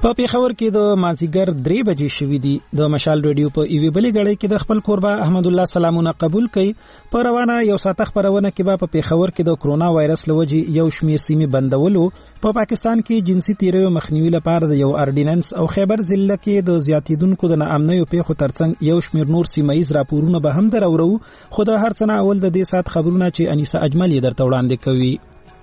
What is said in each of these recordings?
په پیښور کې د مازیګر 3 بجې شوې دي. د مشال ریډیو په ایوي بلې غړې کې د خپل کوربه احمد الله سلامونه قبول کړي. په روانه یو ساعت خبرونه کې په پیښور کې د کرونا وایرس لوجي یو شمیر سیمې بندولو، په پاکستان کې جنسي تیریو مخنیوي لپاره د یو اردیننس او خیبر ضلع کې د زیاتیدونکو د ناامنیو پیښو ترڅنګ یو شمیر نور سیمایي راپورونه به هم درورو. خو د هر څه نه اول د دې سات خبرونه چې انیسه اجمل یې درته وړاندې کوي.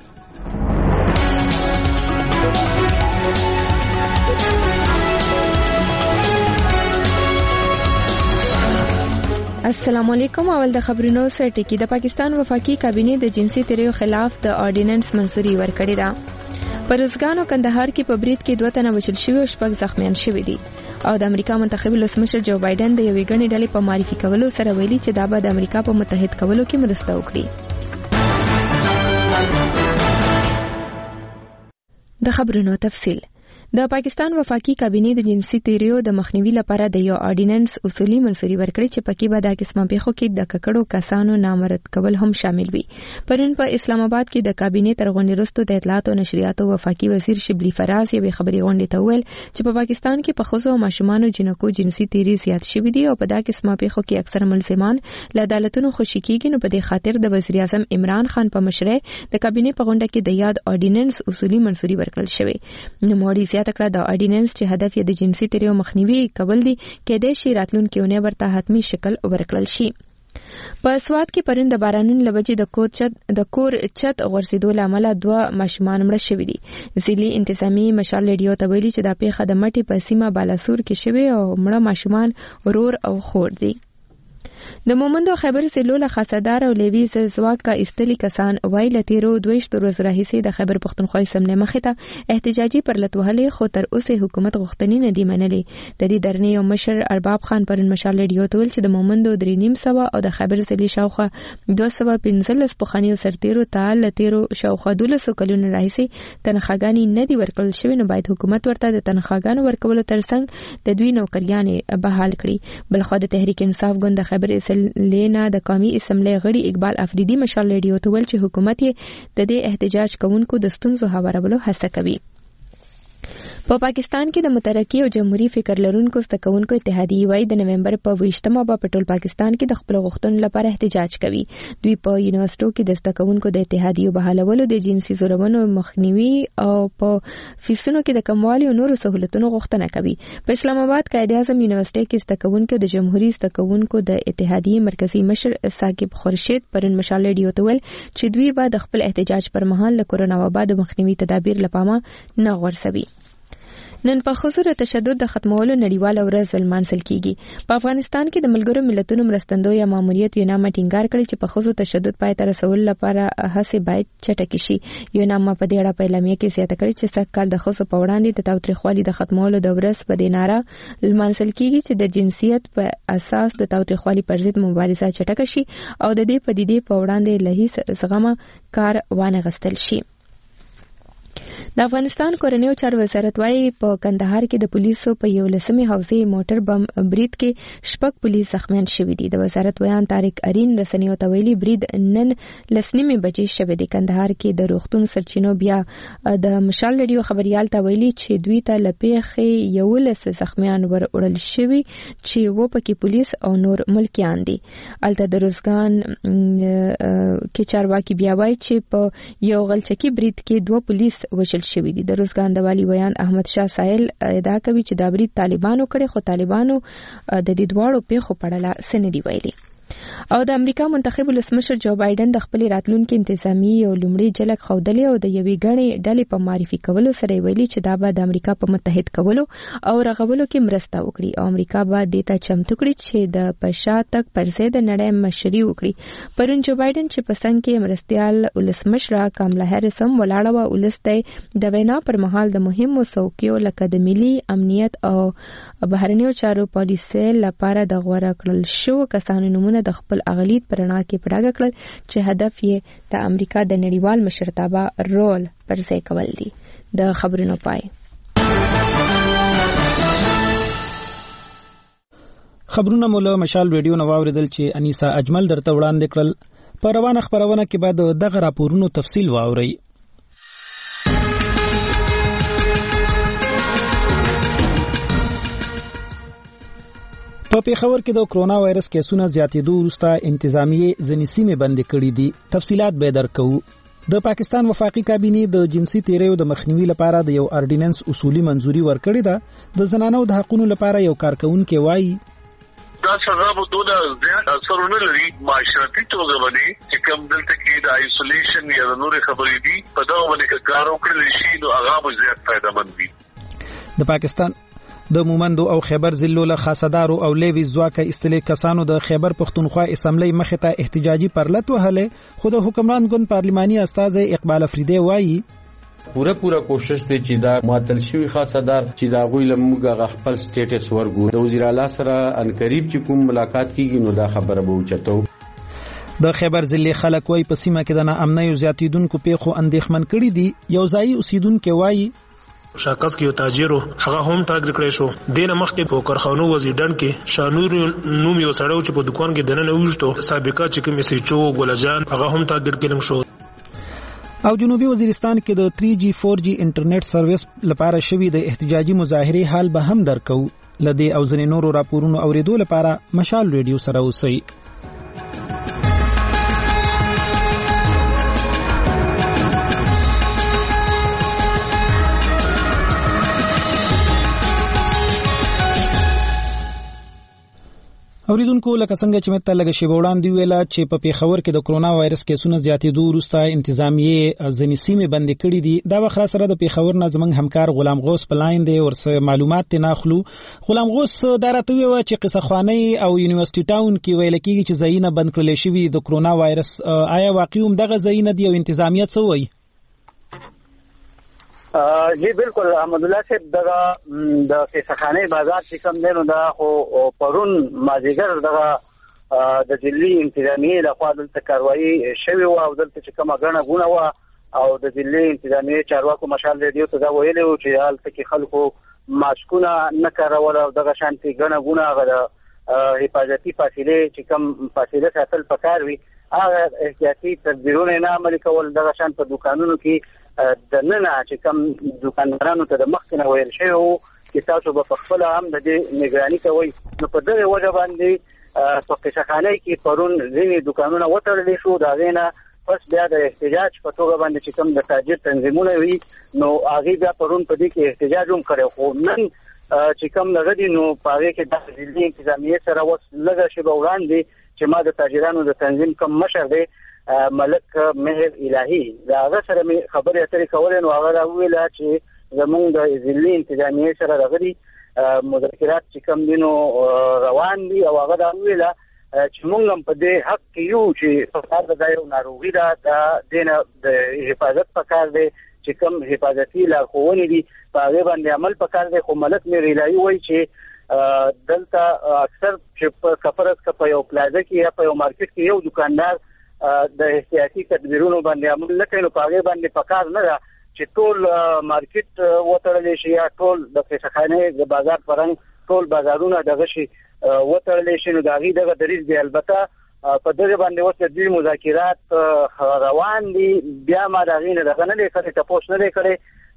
السلام علیکم. اول د خبرونو سره ټکی. د پاکستان وفاقي کابینه د جنسي تیریو خلاف د آرډیننس منسوری ورکړی ده. په روزګان او کندهار کې په برید کې 2 تنه وژل شوي او 6 زخمیان شوي دي. او د امریکا منتخب ولسمشر جو بایدن د یوې غنې ډلې په معرفي کولو سره ویلي چې دا به د امریکا په متحد کولو کې مرسته وکړي. د خبرونو تفصیل. د پاکستان وفاقي کابینه د جنسي تیریو د مخنیوي لپاره د یو آرډیننس اصولي منسوری ورکړی چې پکې به د قسمه پیښو کې د ککړو کسانو نامرد کول هم شامل وي. پرون په اسلام آباد کې د کابینه ترغونې وروسته د اطلاعات او نشریات وفاقي وزیر شبلی فراز یې خبري غونډه ته ویل چې په پاکستان کې په ښځو او ماشومانو جنکو جنسي تیری زیات شوي دي او په دا قسمه پیښو کې اکثر ملزمان له عدالتونو خوشي کیږي. نو په دې خاطر د وزیر اعظم عمران خان په مشرۍ د کابینه په غونډه کې د یاد آرډیننس اصولي منسوری ورکړل شوی. نو موري تکړه د آرډیننس چې هدف یې د جنسي تیریو مخنیوي کول دي کېدای شي راتلونکي اونۍ ورته حتمی شکل ورکړل شي. په سواد کې پرون د بارانونو لوجې د کور چت غورځېدو لامل 2 ماشومان مړه شوي دي. ځلې انتظامی مشال ریډیو ته ویلي چې د پیښه د مټي په سیمه بالاسور کې شوی او مړه ماشومان ورور او خور دي. د مومند او خیبر ضلعو له خاصدار او لیوي زواک کا استلی کسان وایي لتیرو 22 ورځې راهیسې د خیبر پښتونخوا سملې مخې ته احتجاجي پرلتوهلې خو تر اوسه حکومت غوښتنې نه دی منلې. د دې درنې او مشر ارباب خان پرون مشال ریډیو ته ویل چې د مومند 3.5 او د خیبر ضلع شاوخه 215 پخوانیو سرتیرو ته لتیرو شاوخه 12 کلونو راهیسې تنخواګانې نه دی ورکړل شوی. نو باید حکومت ورته د تنخواګانو ورکولو ترڅنګ د دوی نوکریانې بحال کړي. بلخو د تحریک انصاف ګوند د خیبر لینا د قومي اسمبلی غړي اقبال افریدي مشال ریډیو ته ویل چې حکومت یې د دې احتجاج کوونکو د ستونزو هوارولو هڅه کوي. په پاکستان کې د مترقي او جمهوریت فکر لرونکو ستکونکو اتحادیه وای د نومبر په 28مه په ټول پاکستان کې د خپل غوښتنو لپاره احتجاج کوي. دوی په یونیورسيټو کې د ستکونکو د اتحادیه بحالولو د جنسي زورونو مخنیوي او په فیسونو کې د کموالي او نورو سہولتونو غوښتنه کوي. په اسلام آباد قائد اعظم یونیورسيټي کې ستکونکو د جمهوریت ستکونکو د اتحادیه مرکزی مشر ثاقب خورشید پرون مشال ریډیو ته ویل چې دوی به د خپل احتجاج پر مهال له کورونا وبا د مخنیوي تدابیر لپاره نه غورځوي. نن په حضور تشدد د ختمولو نړیواله ورځ لمانځل کیږي. په افغانستان کې د ملګرو ملتونو مرستندوی ماموریت یونام ټینګار کړی چې په خصوص تشدد پای ته رسول لپاره هڅې باید چټکې شي. یونام په دې اړه په اعلامیه کې زیاته کړې چې سږ کال د خصوص په وړاندې د تاوتریخوالي د ختمولو د ورځ په دې ناره لمانځل کیږي چې د جنسیت په اساس د تاوتریخوالي پر ضد مبارزه چټکه شي او د دې پدیدې په وړاندې له هیڅ زغمه کار وانه غستل شي. د افغانستان کورنیو چارو وزارت وايي په کندهار کې د پولیسو په 11مې حوزې موټر بم برید کې 6 پولیس زخمیان شوي دي. د وزارت ویان طارق ارین رسنیو ته ویلي برید نن 10:30 بجې شوی دی. کندهار کې د روغتون سرچینو بیا د مشال ریډیو خبريال ته ویلي چې دوی ته لپیخې 11 زخمیان ورول شوي چې و پکې پولیس او نور ملکیان دي. الته د روزګان کې چارواکي بیا وایي چې په یو غلچکی برید کې 2 پولیس وشل شوی دي. د روزګان د والی ویان احمد شاه سائل ادعا کوي چې دا برید طالبانو کړي خو طالبانو د دې دواړو پیښو په اړه څه نه دی ویلي. او د امریکا منتخب ولسمشر جو بایدن د خپل راتلونکي انتظامی او لومړي جلک خودلې او د یوې غنې ډلې په معرفي کولو سره ویلي چې دا به د امریکا په متحد کولو او رغولو کې مرسته وکړي او امریکا به د ته چمتو کړي چې د پښاتک پر ضد نړۍ مشري وکړي. پرون جو بایدن چې په څنګ کې مرستيال ولسمشر کاملا هریس هم ولاړه و ولسته د وینا پر مهال د مهمو څوکیو لکه د ملي امنیت او بهرنیو چارو پالیسۍ لپاره د غوړه کړل شو کسانو نمونه د خپل اغلیت پرنا کې پړاګه کړل چې هدف یې د امریکا د نړیوال مشرتابه رول پر ځای کول دي. د خبرونو پای. خبرونه مولا مشال ریډیو نو واوریدل چې انیسه اجمل درته وړاندې کړل. په روانه خبرونه کې بعد دغه راپورونو تفصیل واوري. په پیښور کې د کرونا وایرس کیسونو زیاتېدو وروسته انتظامیه ځینې سیمې بندې کړې دي. تفصيلات به درکو. د پاکستان وفاقي کابینې د جنسي تیریو د مخنیوي لپاره د یو اورډیننس اصولي منځوري ورکړې ده. د زنانو د حقوقو لپاره یو کارکونکو وایي دا سزا به دونه زیات اثر نه لري معاشرتي توګه باندې چې کوم دلته کې د آیسولیشن یا د نور خبرې دي په دا باندې کار وکړل شي نو هغه به زیات فائدہ مند وي. د پاکستان د مومندو او خیبر ضلعو له خاصدارو او لیوي ځواکه استلې کسانو د خیبر پختونخوا اسمبلی مخې ته احتجاجي پرلط وهله. خو د حکمران ګوند پارلماني استاد اقبال افریدی وایي پوره کوشش دی چې دا معطل شوی خاصدار چې دا غوی لمغه خپل سټیټس ورغو د وزیر اعلی سره ان قریب چې کوم ملاقات کیږي نو دا خبره به اوچتو. د خیبر ضلع خلک وای په سیمه کې د ناامنۍ زیاتیدونکو پیښو اندېښمن کړي دي. یو ځای اوسیدونکو وایي شاکس کې یو تاجر هغه هم ټاګر کړی شو. دینه مخکې په کارخانو وزیدان کې شانور نوم یو سړیو چې په دکان کې دننه وښتو سابقه چې کوم سيچو ګلجان هغه هم ټاګر کړم شو. او جنوبي وزیرستان کې د 3G 4G انټرنیټ سرویس لپاره شوی د احتجاجي مظاهره حال به هم درکو. لدی او ځینې نورو راپورونو اوریدو لپاره مشال ریډیو سره اوسئ. اوریدونکو لکه څنګه چې مته لګ شی وړاندې ویلا چې په پیښور کې د کرونا وایرس کیسونو زیاتېدو وروسته انتظامیه ځینې سیمې بندې کړې دي. دا وخت سره د پیښور نه زمنګ همکار غلام غوث پلاین دی ورسره معلومات تناخلو. غلام غوث دا راته ویو چې قصه خوانی او یونیورسيټي ټاون کې ویل کېږي چې ځایونه بند کړل شوی د کرونا وایرس. آیا واقعي هم دغه ځایونه دی او انتظامیه څه وایي؟ جی بالکل احمد الله صاحب دغه د کیسخانه بازار چې کوم دی نو دا خو پرون مازیګر دغه د دلی انتظامیه لخوا دلته کاروایی شوی او دلته چې کومه غنه غونه و او د دلی انتظامیه چارواکو مشال ریډیو ته دا ویلي و چې حالت کې خلکو ماسکونه نه کارول او دغه شانتي غنه غونه غره حفاظتي فاصله چې کوم فاصله ساتل پکار وي هغه احتیاطي تدبیرونه نه عملي کول دغه شان په دکانونو کې د ننه چې کوم دکاندارانو ته د مخکنه ویل شوی وو چې تاسو به خپل هم د دې نگرانی کوئ. نو په دغه وجه باندې په قصخانه کې پرون ځینې دکانونه وتړل شو. دا غینه پس بیا د احتجاج په توګه باندې چې کوم د تاجر تنظیمونه وي نو هغه بیا پرون په دې کې احتجاج هم کړو. خو نن چې کوم لغدي نو پاره کې د ځلې انتظامیه سره وس لږه شی وړاندې چې ما د تاجرانو د تنظیم کوم مشر دی ملک مهر الهی دا هغه سره خبرې اترې کولې نو هغه ویل چې زمونږ د ځلې انتظامیه سره راغلي مذاکرات چې کوم دینو روان دي او هغه دا ویل چې موږ هم په دې حق کې یو چې په دا یو ناروغي ده د دینه د حفاظت پکار دی چې کوم حفاظتي لارښوونې دي په هغه باندې عمل پکار دی. خو ملک مهر الهی وایي چې دلته اکثر چې په کفرس کې په یو پلازا کې یا په یو مارکیټ کې یو دکاندار د احتیاطي تدبیرونو باندې عمل نه کوي نو په هغه باندې پکار نه ده چې ټول مارکیټ وتړل شي یا ټول د قصخانه د بازار پرنګ ټول بازارونه دغه شي وتړل شي. نو دغه دغه دریز دی البته په دغه باندې اوس د مذاکرات روان دي. بیا ما دغه نه دغه نه لري تاسو نه لري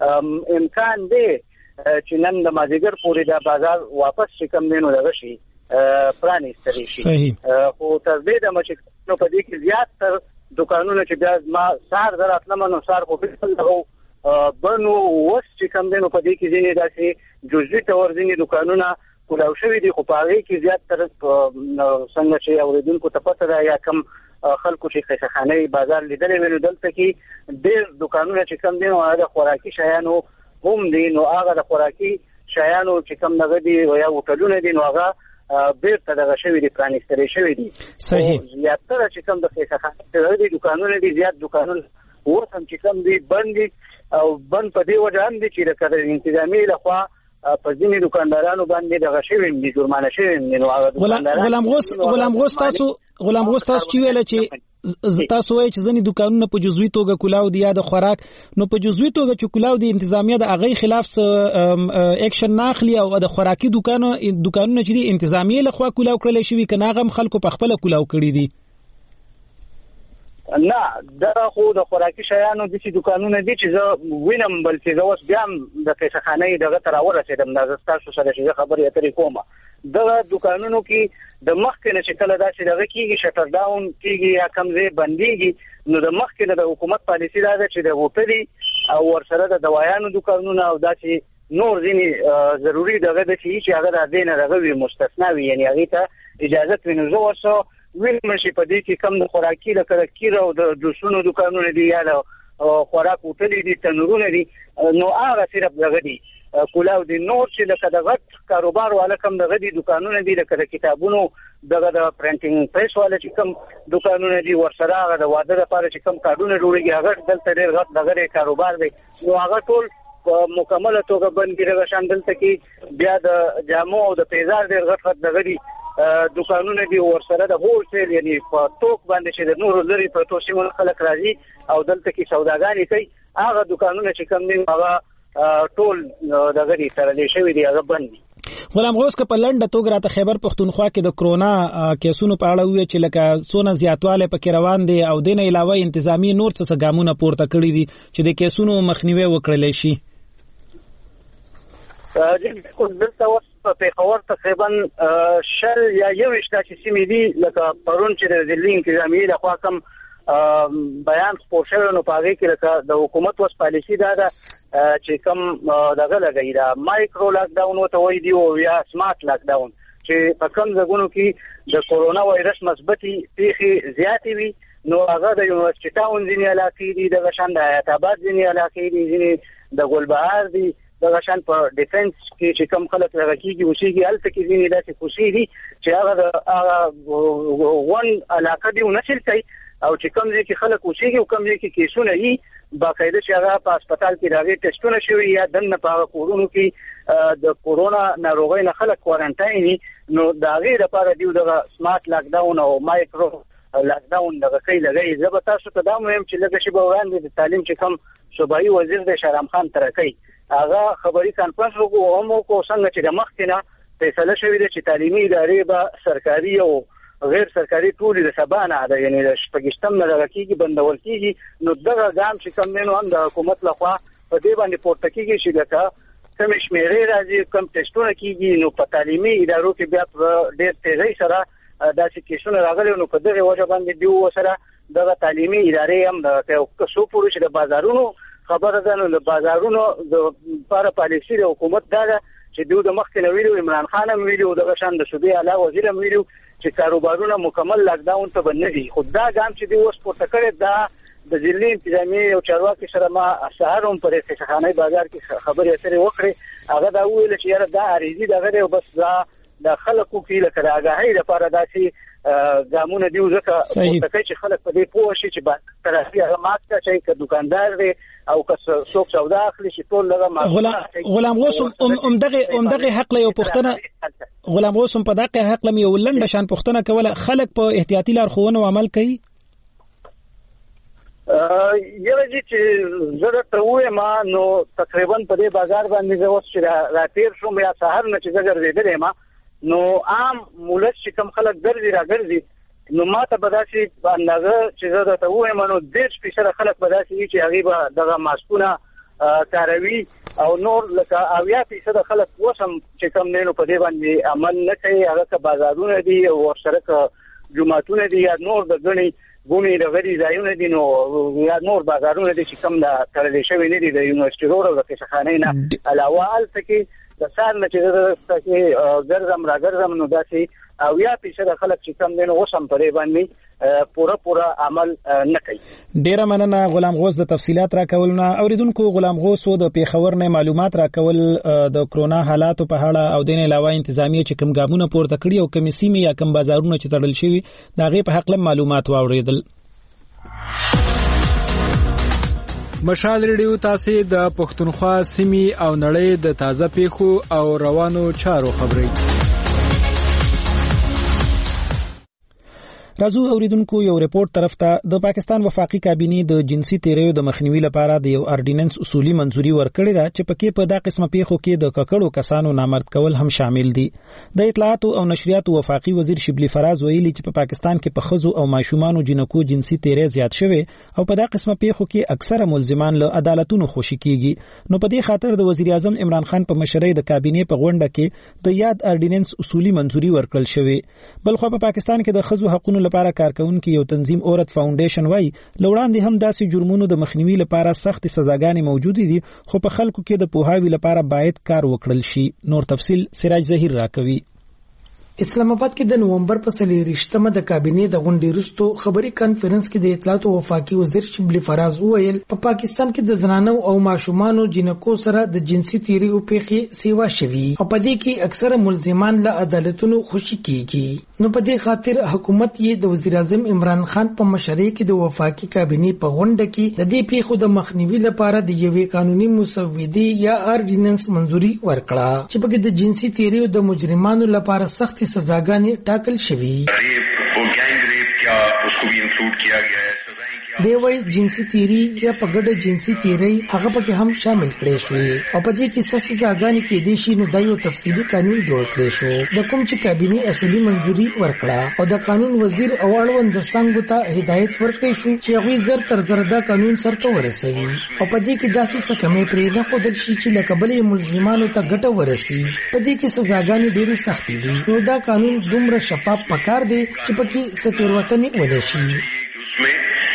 امکان دی چې نن د مازیګر پورې د بازار واپس شکم دینو دغه شي پرانیستل شي. خو تر دې د مچ نو په دې کې زیات تر دکانونه چې بیا ما سار دراتلم نو سار خو بالکل دغه بنو وس چې کوم دینو په دې کې ځینې داسې جزئي تور ځینې دکانونه کولاو شوي دي. خو په هغه کې زیات تر څنګه چې اوریدونکو ته پته ده یا کم خلکو چې قصخانه بازار لیدلې ویني دلته کې ډېر دکانونه چې کوم دینو هغه خوراکي شیانو هم دي. نو هغه د خوراکي شیانو چې کوم دغه دي یا هوټلونه دي نو هغه بیرته دغه شوی دي پرانیستل شوی دي. صحیح. زیاتره چې کوم د قصخانه دي دکانونه دي زیات دکانونه ورته چې کوم دي بند دي او بند په دې وجه هم دي چې د کډر انتظامی لخوا په ځینې دکاندارانو باندې دغه شوی دي جرمانه شوی دي. نو غلام غوث تاسو چې ویل چې تاسو وایي چې ځینې دکانونه په جزوي توګه کولاو دي یا د خوراک نو په جزوي توګه چې کولاو دي انتظامیه د هغه خلاف اکشن نه اخلي او د خوراکي دکانونه چې دي انتظامیه لخوا کولاو کړل شوی کنه هغه خلکو په خپل کولاو کړی دي. نه دا خو د خوراکي شیانو د دکانونو دي چې زه وینم بلکې زه اوس بیا د قصخانه دغه تر ورسېدم دا تاسو سره چې خبرې اترې کوم دغه دکانونو کې د مخکې نه چې کله داسې دغه کېږي شټر ډاون کېږي یا کمزې بندېږي نو د مخکې نه د حکومت پالیسي دا ده چې د هوټلي او ورسره د دوايانو دکانونه او داسې نور ځینې ضروري دغه د چې هغه د دې نه دغه وي مستثنا وي یعنی هغې ته اجازت وي. نو زه ورسره ویلم چې په دې کې کم د خوراکي لکه د کیر او د جوسونو دکانونه دي یا د خوراک هوټلې دي تنورونه دي نو هغه صرف دغه دي کولاو دي. نور چې لکه د غټ کاروبار والا کم دغه دي دکانونه دي لکه د کتابونو دغه د پرنټینګ پریس والا چې کم دکانونه دي ورسره هغه د واده لپاره چې کم کارډونه جوړېږي هغه دلته ډېر غټ دغه کاروبار دی نو هغه ټول مکمله توګه بند کړي راغشان دلته کې بیا د جامو او د پیزار ډېر غټ دغه دي دکانونه دي ورسره د هول سیل یعنی په توک باندې چې د نورو لري په توسیمون خلک راځي او دلته کې سوداګانې کوي هغه دکانونه چې کم دي هغه ټول دغه دي تړلې شوی دي هغه بند دي. غلام غوث که په لنډه توګه راته خیبر پښتونخوا کې د کرونا کیسونو په اړه وی چې لکه سونه زیاتواله پکې روان دي او دینه علاوه انتظامی نور څه ګامونه پورته کړی دي چې د کیسونو مخنیوي وکړل شي. دلته اوس په پیښور تقریبا شل یا 21 چې سیمې دي لکه پرون چې د ځلې انتظامیې لخوا کوم بیان خپور شوی نو په هغې کې لکه د حکومت اوس پالیسي دا ده چې کوم دغه لګوي دا مایکرو لاک ډاون ورته وایي دي او یا سمارټ لاک ډاون چې په کوم ځایونو کې د کورونا وایرس مثبتې پیښې زیاتې وي نو هغه د یونیورسټي ټاون ځینې علاقې دي دغه شان د حیات آباد ځینې علاقې دي ځینې د ګلبهار دي دغه شان په ډیفنس کې چې کم خلک راکېږي اوسېږي هلته کې ځینې داسې کوڅې دي چې هغه ون علاقه دي ونشل کوي او چې کم ځای کې خلک اوسېږي او کم ځای کې کیسونه وي باقاعده چې هغه په هسپتال کې د هغې ټسټونه شوي یا دننه په هغه کورونو کې د کورونا ناروغۍ نه خلک کوارنټاین وي نو د هغې لپاره دوی دغه سمارټ لاک ډاون او مایکرو لاک ډاون دغه کوي لګوي. زه به تاسو ته دا مهم چې لږه شېبه وړاندې د تعلیم چې کوم صوبایي وزیر دی شهرام خان ترکی هغه خبري کانفرنس وکړو هم وکړو څنګه چې د مخکې نه فیصله شوې ده چې تعلیمي ادارې به سرکاري او غیر سرکاري ټولې د سبا نه ده یعنی د شپږشتم نه دغه کېږي بندول کېږي نو دغه ګام چې کوم دی نو هم د حکومت لخوا په دې باندې پورته کېږي چې لکه کومې شمېرې راځي کوم ټسټونه کېږي نو په تعلیمي ادارو کې بیا په ډېر تیزۍ سره داسې کیسونه راغلي نو په دغې وجه باندې دوی سره دغه تعلیمي ادارې هم دغه څو پورې چې د بازارونو خبره ده نو د بازارونو د لپاره پالیسي د حکومت دا ده چې دوی د مخکې نه ویلي عمران خان هم ویلي او دغه شان د صوبې اعلی وزیر هم ویلي چې کاروبارونه مکمل لاک ډاون ته به نه دي خو دا ګام چې دوی اوس پورته کړی دا د ضلعي انتظامیې او چارواکي سره ما سهار هم پر خانه بازار کې خبرې اترې وکړې هغه دا وویل چې یاره دا عریضي دغه دی او بس دا د خلکو کې لکه د آګاهۍ لپاره داسې ګامونه دي ځکه پورته کوي چې خلک په دې پوه شي چې طرفي هغه مات کړي که دکاندار دی او که څوک سودا اخلي چې ټول دغه غلام غوث همدغه حق له یو پوښتنه غلام غوث په دغه حق له یو لنډه شان پوښتنه کوله خلک په احتیاطي لارښوونو عمل کوي یوه چې زه درته ووایم نو تقریبا په دې بازار باندې زه اوس چې راتېر شوم یا سهار نه چې زه ګرځېدلی یم نو عام مولس چې کوم خلک ګرځي راګرځي نو ما ته به داسې په اندازه چې زه درته ووایم نو 10% خلک به داسې وي چې هغې به دغه ماسکونه کاروي او نور لکه 80% خلک اوس هم چې کوم دی نو په دې باندې عمل نه کوي هغه که بازارونه دي او ورسره که جوماتونه دي یا نور د ګڼې دغه دي ځایونه دي نو یا نور بازارونه دي چې کوم د تړلی شوي نه دي د یونیورسټي روډ او د قصهخانې نه علاوه هلته کې د سهار نه چې زه ګرځم راګرځم نو داسې 80% خلک چې کم دی نو اوس هم په دې باندې پوره عمل نه کوي. ډیره مننه غلام غوث د تفصیلات راکول نه اوریدونکو غلام غوث د پیښور نه معلومات راکول د کرونا حالاتو په اړه او د علاوه انتظامیه چې کوم ګامونه پورته کړي او کوم سیمې یا کوم بازارونه چې تړل شوي دا غي په حق معلومات واوریدل. مشال ریډیو تاسو د پښتونخوا سیمې او نړۍ د تازه پیښو او روانو چارو خبري راځو اوریدونکو یو ریپورت طرف ته. د پاکستان وفاقي کابینې د جنسي تیریو د مخنیوي لپاره د یو آرډیننس اصولي منځوري ورکړې ده چې پکې په دا قسمه پیښو کې د ککړو کسانو نامرد کول هم شامل دي. د اطلاعات او نشریات وفاقي وزیر شبلی فراز ویلي چې په پاکستان کې په خزو او ماشومانو جنکو جنسي تیری زیات شوی او په دا قسمه پیښو کې اکثره ملزمان له عدالتونو خوشي کیږي. نو په دې خاطر د وزیر اعظم عمران خان په مشرۍ د کابینې په غونډه کې د یاد آرډیننس اصولي منځوري ورکړل شوی. بلخو په پاکستان کې د خزو حقوقو لپاره کارکونکو یو تنظیم اورت فاونډیشن وایي لوړاندې هم داسې جرمونو د مخنیوي لپاره سخت سزاګانې موجود دي خو په خلکو کې د پوهاوي لپاره باید کار وکړل شي. نور تفصیل سراج ظهیر راکوي. اسلام آباد کې د نومبر په 23مه د کابینې د غونډې وروسته خبري کانفرنس کې د اطلاعات او وفاقي وزیر شبلی فراز وویل په پاکستان کې د زنانو او ماشومانو جنکو سره د جنسي تیری او پیښې سیوا شوي او په دې کې اکثره ملزمان له عدالتونو خوشي کیږي. نو په دې خاطر حکومت یې د وزیر اعظم عمران خان په مشرۍ کې د وفاقي کابینې په غونډه کې د دې پیښو د مخنیوي لپاره د یوې قانوني مسودې یا آرډیننس منځوري ورکړه چې په کې د جنسي تیری او د مجرمانو لپاره سخت سزاګانې ټاکل شوي. دی وای جنسي تیری یا په ګډه جنسي تیری هغه پکې هم شامل کړي شوی او په دې کې سزاګانې کې دي شي. نو دا یو تفصیلي قانون جوړ کړی شو د کوم چې کابینې اصولي منځوري ورکړه او د قانون وزیر او اړوند څنګه ته هدایت ورکړي شو چې هغه زر تر زر دا قانون سرته ورسوي او په دې کې داسې څه کمې پرې نه خو د شي چې لکبلې ملزمانو ته ګټه ورسي. په دې کې سزاګانې ډېرې سختې دي. نو دا قانون دومره شفاف پکار دی چې پکې ستیروتنې ونه شي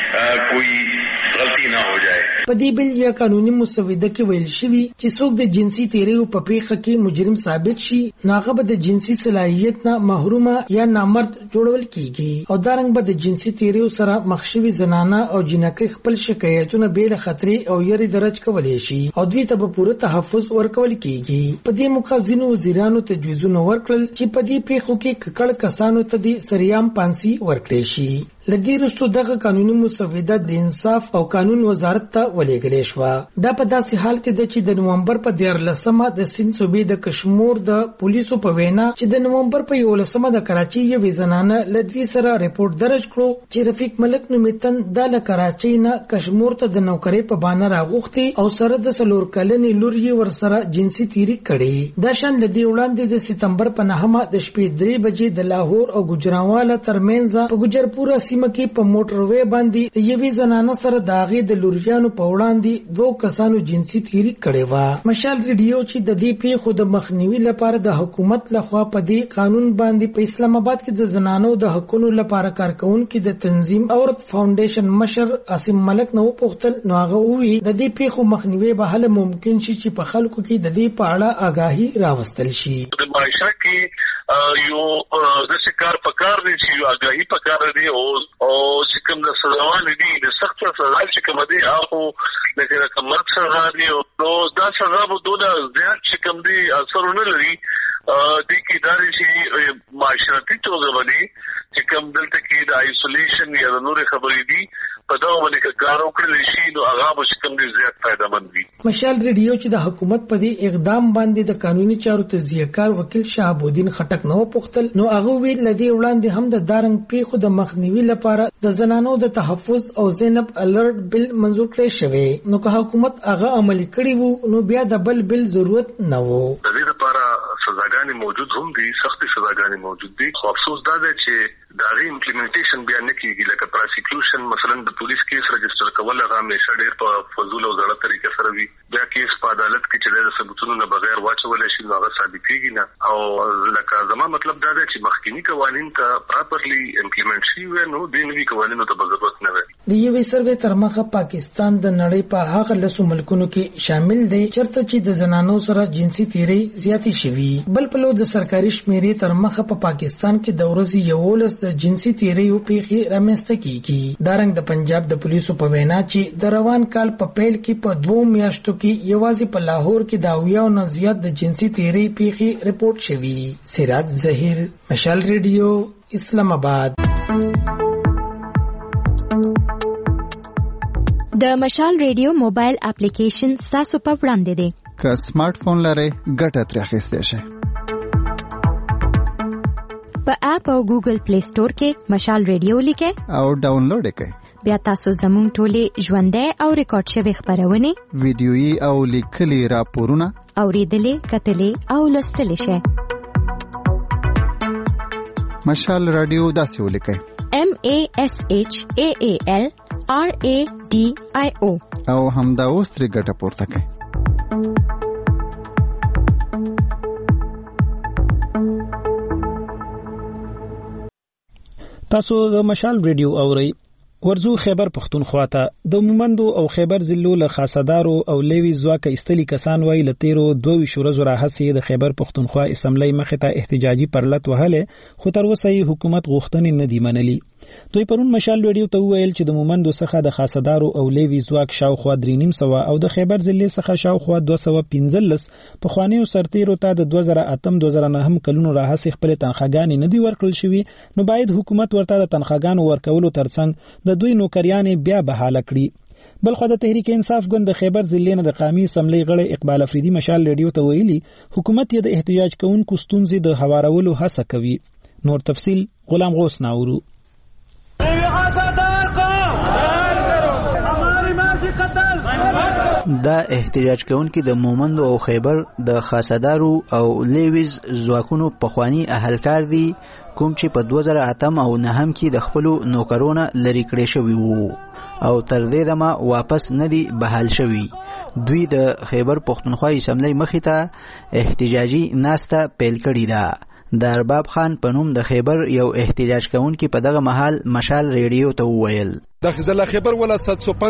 کوئی غلطی نہ ہو جائے. په دې بل یا قانوني مسوده کې ویل شوی چې څوک د جنسي تیری او په پیښه کې مجرم ثابت شي ناغه به د جنسي صلاحیت نه محرومه یا نامرد جوړول کیږي او دارنګ به د جنسي تیری سره مخشوي زنانه او جنکې خپل شکایتونه بیل خطرې او یری درج کولای شي او دوی ته به پوره تحفظ ورکول کیږي. په دې مخازنو وزیرانو تجویزونه ورکړل چې په دې پیښو کې ککړ کسانو ته د سریام پانسي ورکړي شي. لدی رستو دغه قانوني مسوده د انصاف او قانون وزارت ته ولېږل شو. دا په داسې حال کې د چې د نومبر په 14مه د سند صوبې د کشمیر د پولیسو په وینا چې د نومبر په 11مه د کراچۍ یو زنانه لدوی سره ریپورت درج کړو چې رفیق ملک نومیتن د کراچۍ نه کشمیر ته د نوکرۍ په بانه راغوختي او سره د سلور کلنې لور یې ور سره جنسي تیری کړي. دا شان لدی وړاندې د سپتمبر په 9مه د شپې 3 بجې د لاهور او ګجرانواله ترمنځ په ګجرپوره کې په موټروي باندې یوې زنانه سره داغه د لوریانو په وړاندې دوه کسانو جنسي تیری کړي و. مشال ریډیو چې د دې پیښو د مخنیوي لپاره د حکومت لخوا په دې قانون باندې په اسلام آباد کې د زنانو د حقوقو لپاره کارکونکو د تنظیم اورت فاونډیشن مشر عاصم ملک نو پوښتل نو هغه وی د دې پیښو مخنیوي به هله ممکن شي چې په خلکو کې د دې په اړه آگاهی راوستل شي. د معاشره کې یو د شکار پکار دي چې یو آگاهی پکار دي او چې کوم د سزاوان دي د سخت سزا چې کوم دي هغه لکه کمر سزا دي او دا سزا به دوه زیات چې کوم دي اثرونه لري د کی ادارې چې معاشرتي توګه باندې چې کوم دلته کې د آیسولیشن یا د نور خبرې دي په دا باندې کار وکړل شي نو هغه به کوم دي زیات فائدہ مند وي. مشال ریډیو چې د حکومت په دې اقدام باندې د قانوني چارو تزیهکار وکیل شهاب الدین خټک نو پوښتل نو هغه ویل لدی وړاندې هم د دارنګ پیښو د مخنیوي لپاره د زنانو د تحفظ او زینب الرټ بل منزور کړی شوی نو که حکومت هغه عملي کړی وو نو بیا د بل ضرورت نه وو. د دې لپاره سزاګانې موجود هم دي سختي سزاګانې موجود دي خو افسوس دا دی چې داغي امپلیمنټیشن بیا نه کیږي لکه پروسیکیوشن مثلا د پولیس کیس رجسٹر کول هغه همیشه ډیر په فضول او زړه طریقې سره وي بیا کیس په عدالت کې چې د ثبوتونو نه بغیر واچول شي نو هغه ثابتېږي نه او لکه زما مطلب دا دی چې مخکینی قوانين ته پراپرلی امپلیمنټ شي نو د نوي قوانینو ته ضرورت نه وي. د یو سروې تر مخه پاکستان د نړۍ په هغه لسو ملکونو کې شامل دی چرته چې د زنانو سره جنسي تیری زیاتی شوي بل په لو د سرکاري شمیرې تر مخه په پاکستان کې د ورځې 11 د جنسي تیری او پیښې رامنځته کیږي. دارنګ د پنجاب د پولیسو په وینا چې د روان کال په پیل کې په 2 میاشتو کې یوازې په لاهور کې د 80 نه زیات د جنسي تیری پیښې رپورټ شوي. سراج ظهیر مشال ریډیو اسلام آباد. د مشال ریډیو موبایل اپلیکیشن تاسو په وړاندې دی. که سمارټ فون لرئ ګټه ترې اخیستی شئ. په اپ او ګوګل پلی سٹور کې مشال ریډیو لیکه او ډاونلوډ کړئ. بیا تاسو زموږ ټولې ژوندۍ او ریکارډ شوی خبرونه ویډیويي او لیکلي راپورونه اوریدلې کتلې او لوستلې شئ. مشال رادیو داسې ولیکئ MASHAALRADIO او همدا اوس ترې ګټه پورته کړئ. تاسو د مشال ریډیو اورئ. ورزو خیبر پختونخوا ته د مومندو او خیبر ضلعو له خاصدارو او لوی ځواکه استلی کسان وای لتیرو 22 ورځو راهسي د خیبر پختونخوا اسمبلی مخه ته احتجاجي پرلط وهله خو تر اوسه حکومت غوښتنې نه دی منلي. دوی پرون مشال ریډیو ته ویل چې د مومندو څخه د خاصدارو او لوی ځواک شاوخوا 3.5 او د خیبر ضلع څخه شاوخوا 215 په خوانیو سرتیرو ته د 2008-2009 کلونو راهسي خپل تنخواګانې نه دی ورکړل شوی، نو باید حکومت ورته د تنخواګانو ورکولو ترڅنګ د دوی نوکریانې بیا بحاله کړي. بلخو د تحریک انصاف ګوند د خیبر ضلع نه د قومي اسمبلی غړي اقبال افریدي مشال ریډیو ته ویلي حکومت یې د احتجاج کوونکو ستونزې د هوارولو هڅه کوي. نور تفصیل غلام غوث ناورو. دا احتجاج کوونکي د مومندو او خیبر د خاصدارو او لیویز ځواکونو پخوانی اهلکار دي کوم چې په 2008 او 2009 کې د خپل نوکرونه لری کړی شوی وو او تر دې دمه واپس نه دي بحال شوی. دوی د خیبر پختونخوا اسمبلی مخې ته احتجاجي ناسته پیل کړې ده. د ارباب خان په نوم د خیبر یو احتجاج کوونکی په دغه محل مشال ریډیو ته وویل د ضلع خیبر ولایت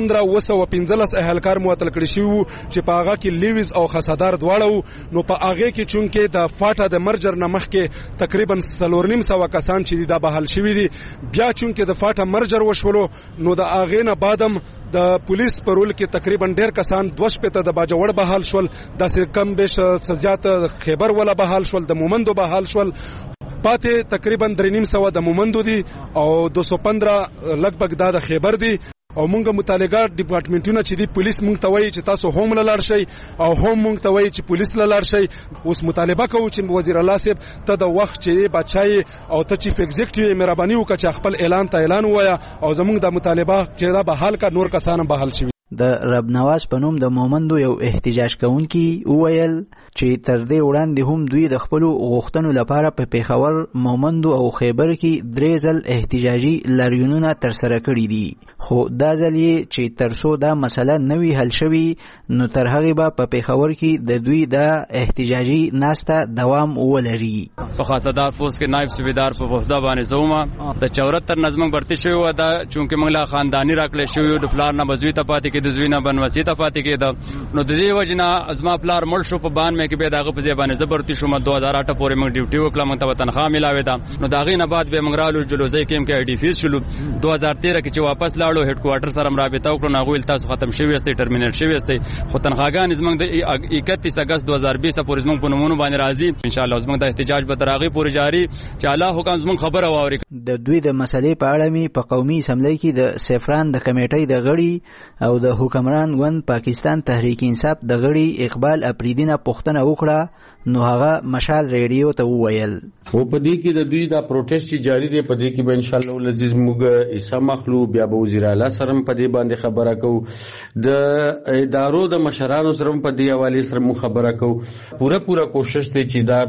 715 اهلکار معطل کړي شو چې په هغه کې لیویز او خاصدار دواړو، نو په هغه کې چونکې د فاټا د مرجر نمخ کې تقریبا 4.5 کسان چې د بحال شوی دي، بیا چونکې د فاټا مرجر وشولو نو د هغه نه بعدم د پولیس پرول کې تقریبا ډیر کسان 2 پته د باجوړ بحال شول، د کم بش سزیات خیبر ولا بحال شول، د مومندو بحال شول، پاتې تقریبا 3.5 د مومندو دي او 215 لګبګ د خیبر دي. او مونږه متعلقه ډپارټمنټونه چې دی پولیس مونږ ته وایي چې تاسو هم لاړ شئ او هم مونږ ته وایي چې پولیس لاړ شئ. اوس مطالبه کوو چې وزیر الله صاحب ته د وخت چې بچای او ته چیف ایگزیکټیو مهرباني وکړه چې خپل اعلان وایا او زمونږ د مطالبه چې دا بحال کا نور کسان بحال شي. د رب نواز په نوم د مومندو یو احتجاج کوونکی وویل چې تر دې وړاندې هم دوی د خپل غوښتنو لپاره په پیښور، مومندو او خیبر کې 3 ځل احتجاجي لاریونونه تر سره کړي دي، خو دا ځل یې چې ترڅو دا مسله نوي حل شوي نو تر هغه به په پیښور کې د دوی د احتجاجي ناسته دوام ولري. په خاصدار پوسټ کې نائب صوبیدار په وفده باندې زوما د 74 نظم برتی شوی و دا چونکه موږ لا خاندانی راکړل شوی د پلار نه بزوی ته پاتې کې د زوینه بنوسی ته پاتې کې نو د دې وجنه ازما پلار مړ شو په بان مې کې به داغه په ځبانه زبرتی شو. 2008 پورې موږ ډیوټي وکړه، موږ ته تنخواه ملاوي دا نو داغه نه بعد به موږ رالو جلوزي کېم کې ډی فیس شلو. 2013 کې چې واپس لاړو هډ کوارټر سره رابطه وکړو، ناغویل تاسو ختم شوی است، ټرمینیټ شوی است، خو تنخواګان زموږ د 31 اگست 2020 پورې زموږ په نمونه باندې راځي. ان شاء الله زموږ د احتجاج به ترغیب پورې جاری چې الله حکم زموږ خبره واوري. د دوی د مسلې په اړه می په قومي اسمبلی کې د سفران د کمیټې د غړي او د حکمران ګوند پاکستان تحریک انصاف د غړي اقبال افریدی نه پوښتنه وکړه، نو هغه مشال ریډیو ته وویل او په دې کې د دوی دا پروټیسټ جاری دی، په دې کې به ان شاء الله العزیز موږ ایسا مخلو بیا به وزیر اعلی سره په دې باندې خبره کوو، د ادارو د مشرانو سره په دې حواله سره مو خبره کوو. پوره کوشش دی چې دا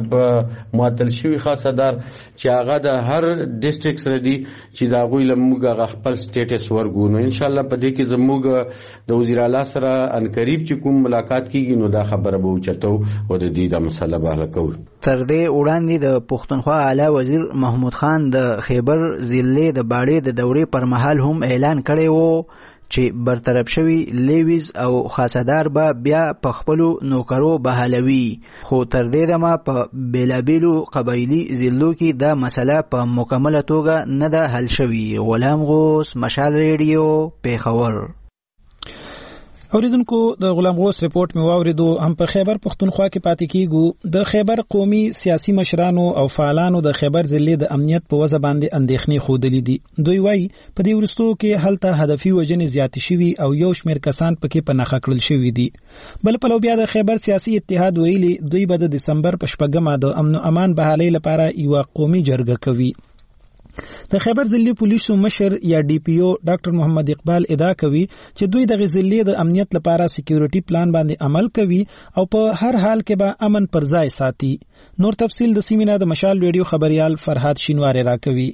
معطل شوی خاصدار چې هغه د هر ډیسټریکټ سره دی چې دا غوی لموږ خپل سټیټس ورګو. نو ان شاء الله په دې کې زموږ د وزیر اعلی سره ان قریب چې کوم ملاقات کیږي نو دا خبره به وچتو او د دې د مسله به حل کوو. تر دې وړاندې د پښتونخوا اعلی وزیر محمود خان د خیبر ضلع د باړې د دورې پر مهال هم اعلان کړی وو چې برطرف شوی لیویز او خاصدار به بیا په خپل نوکرو بحالوي، خو تر دې دمه په بیلابیلو قبایلی ضلعو کې دا مسله په مکمله توګه نه ده حل شوی. غلام غوث، مشال ریډیو، پیښور. اوریدونکو د غلام غوث ریپورت مې واوریدو. هم په خیبر پختونخوا کې پاتې کیږو. د خیبر قومي سیاسي مشرانو او فعالانو د خیبر ضلع د امنیت په وجه باندې اندېښنې خوده دي. دوی وایي په دې ورستو کې هلته هدفي وژنې زیاتې شوي او یو شمېر کسان پکې په نښه کړل شوي دي. بل پلو بیا د خیبر سیاسي اتحاد ویلي دوی به د دسمبر په 8 د امن او امان بحالۍ لپاره یو قومي جرګه کوي. د خیبر ضلعي پولیسو مشر یا ډي پی او ډاکټر محمد اقبال ادعا کوي چې دوی د ضلعي د امنیت لپاره سکیورټي پلان باندې عمل کوي او په هر حال کې به امن پر ځای ساتي. نور تفصیل د سیمینار د مشال ریډیو خبريال فرهاد شینواری راکوي.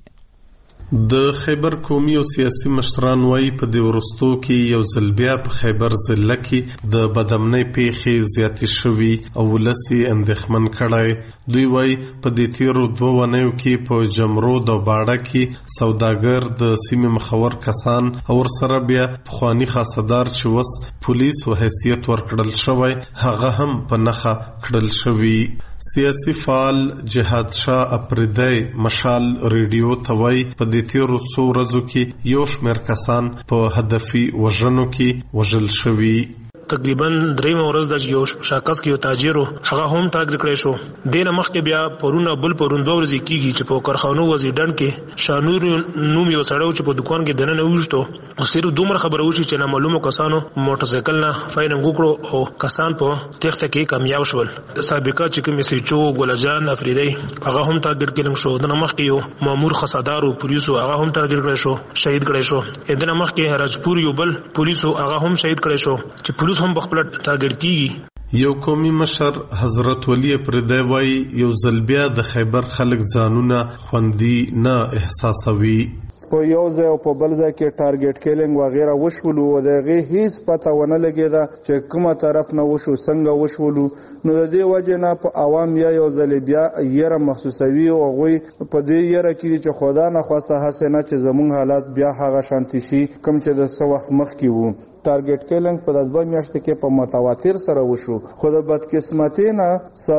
د خیبر قومي او سیاسي مشران وايي په دې ورستو کې یو ځل بیا په خیبر ضلع کې د بدامنۍ پیښې زیاتې شوي او ولسي اندېښمن کړی. دوی وايي په دې تیرو 2 ونیو کې په جمرود او باړه کې سوداګر د سیمې مخور کسان او ورسره بیا پخوانی خاصدار چې وس پولیسو حیثیت ورکړل شوی هغه هم په نښه کړل شوی. سیاسي فعال جهاد شاه اپریدی مشال ریډیو ته وایي په دې تیرو 100 ورځو کې یو شمېر کسان په هدفي وژنو کې وژل شوي. تقریبا 3 ورځ د یو شاکس کې یو تاجر هغه هم ټاګل کړی شو. دینه مخکې بیا پرون 2 ورځې کیږي چې په کارخانو وزیدان کې شانور نوم یو سړیو چې په دکان کې دننه وښتو. اوسېرو دومره خبره وشي چې نامعلومو کسانو موټرسایکل نه فایرنګ وکړو او کسان په تخته کې کامیاب شول. سابقه چې کوم سيچو ګلجان افریدی هغه هم ټاګل کړل شو. دنه مخکې یو مامور خصادار او پولیسو هغه هم ټاګل کړل شو، شهید کړل شو. دنه مخکې راجپور یو بل پولیسو هغه هم شهید کړل شو چې هم بخپل ټاګر کیږي. یو قومي مشر حضرت ولی اپریدی وایي یو ځل بیا د خیبر خلک ځانونه خوندي نه احساسوي. په یو ځای او په بل ځای کې ټارګټ کیلینګ وغیرہ وشولو او دغه هیڅ پته ونه لګیدا چې کومه طرف نه وشو څنګه وشولو. نو د دې وجه نه په عوام یا یو ځل بیا یره محسوسوي او غوي په دې یره کې چې خدا نه خواسته حسنه چې زموږ حالات بیا هغه شانتي شي کوم چې د څو وخت مخکې وو. ټارګټ کیلینګ په 2 میاشتو کې په متواتر سره وشو. خو د بدقسمتۍ نه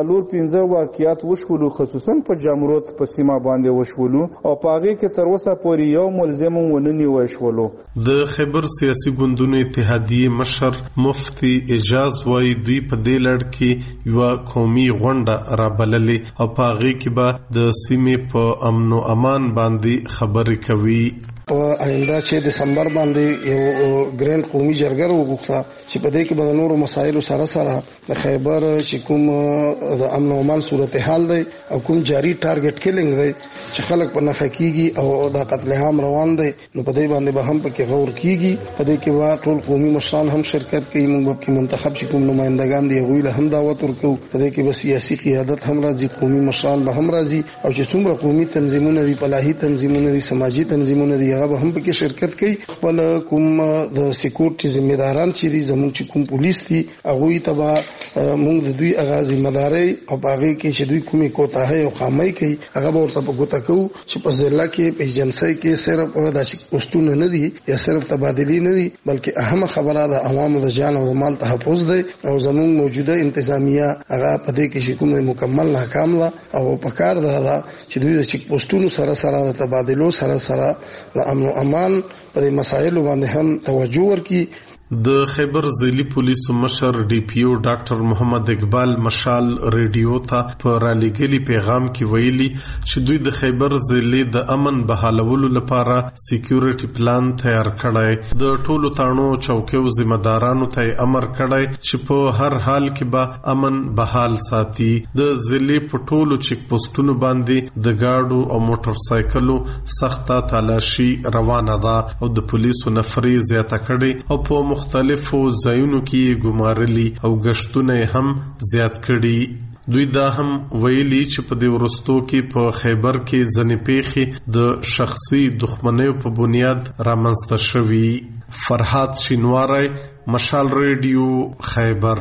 4-5 واقعیات وشولو، خصوصا په جمرود په سیمه باندې وشولو او په هغه کې تر اوسه پورې یو ملزم وننی وشولو. د خیبر سیاسي ګوندونو اتحادیه مشر مفتی اجاز وایي دوی په دې لړ کې یو قومي غونډه رابللې او په هغه کې به د سیمې په امن او امان باندې خبرې کوي. په آینده چې دسمبر باندې یو ګرینډ قومي جرګه وغوښته چې په دې کې به نورو مسایلو سره سره د خیبر چې کوم د امن او امان صورتحال دی او کوم جاری ټارګټ کیلینګ دی چې خلک په نخښه کیږي او د قتل عام روان دی نو په دې باندې به هم پکې غور کیږي. په دې کې وا ټول قومي مشران هم شرکت کوي. موږ په منتخب چې کوم نمائندگان دی غوی له هم دعوت ورکو. په دې کې به سیاسي قیادت هم راځي، قومي مشران به هم راځي او چې څومره قومي تنظیمونه دي، فلاحي تنظیمونه دي، سماجی تنظیمونه دي هغه هم پکې شرکت کوي. خپل کوم د سکیورټي ذمہ داران چې زموږ چې کوم پولیس دي هغه ته موږ د دوی هغه ذمہ داري او هغه کې چې دوی کومې کوتاهي او خامۍ کوي هغه به ورته په ګوته کوو چې په ضلع کې په ایجنسۍ کې صرف د پوسټونه نه دي یا صرف تبادلې نه دي بلکې اهمه خبره د عوامو د جان او مال تحفظ دی او زموږ موجوده انتظامیه هغه په دې کې چې کومه مکمل ناکام ده او په کار ده چې دوی د چیک پوسټونو سره سره د تبادلو سره سره د امن او امان په مسایلو باندې هم توجه ورکړي. د خیبر ضلعي پولیسو مشر ډي پی او ډاکټر محمد اقبال مشال ریډیو ته په رالېږلي پیغام کې ویلي چې دوی د خیبر ضلع د امن بحالولو لپاره سکیورټي پلان تیار کړی. د ټولو تاڼو چوکیو ذمہ دارانو ته امر کړی چې په هر حال کې به امن بحال ساتي. د ضلع په ټولو چیک پوسټونو باندې د گاډو او موټر سایکلو سخته تالاشي روانه ده او د پولیسو نفري زیاته کړي او په مختلفو ځایونو کې ګمارلي او غشتونه هم زیات کړي. دوی دا هم ویلي چې په دې ورستو کې په خیبر کې ځنې پیښې د شخصي دښمنیو په بنیاد رامنځته شوي. فرهاد شینواری، مشال ریډیو، خیبر.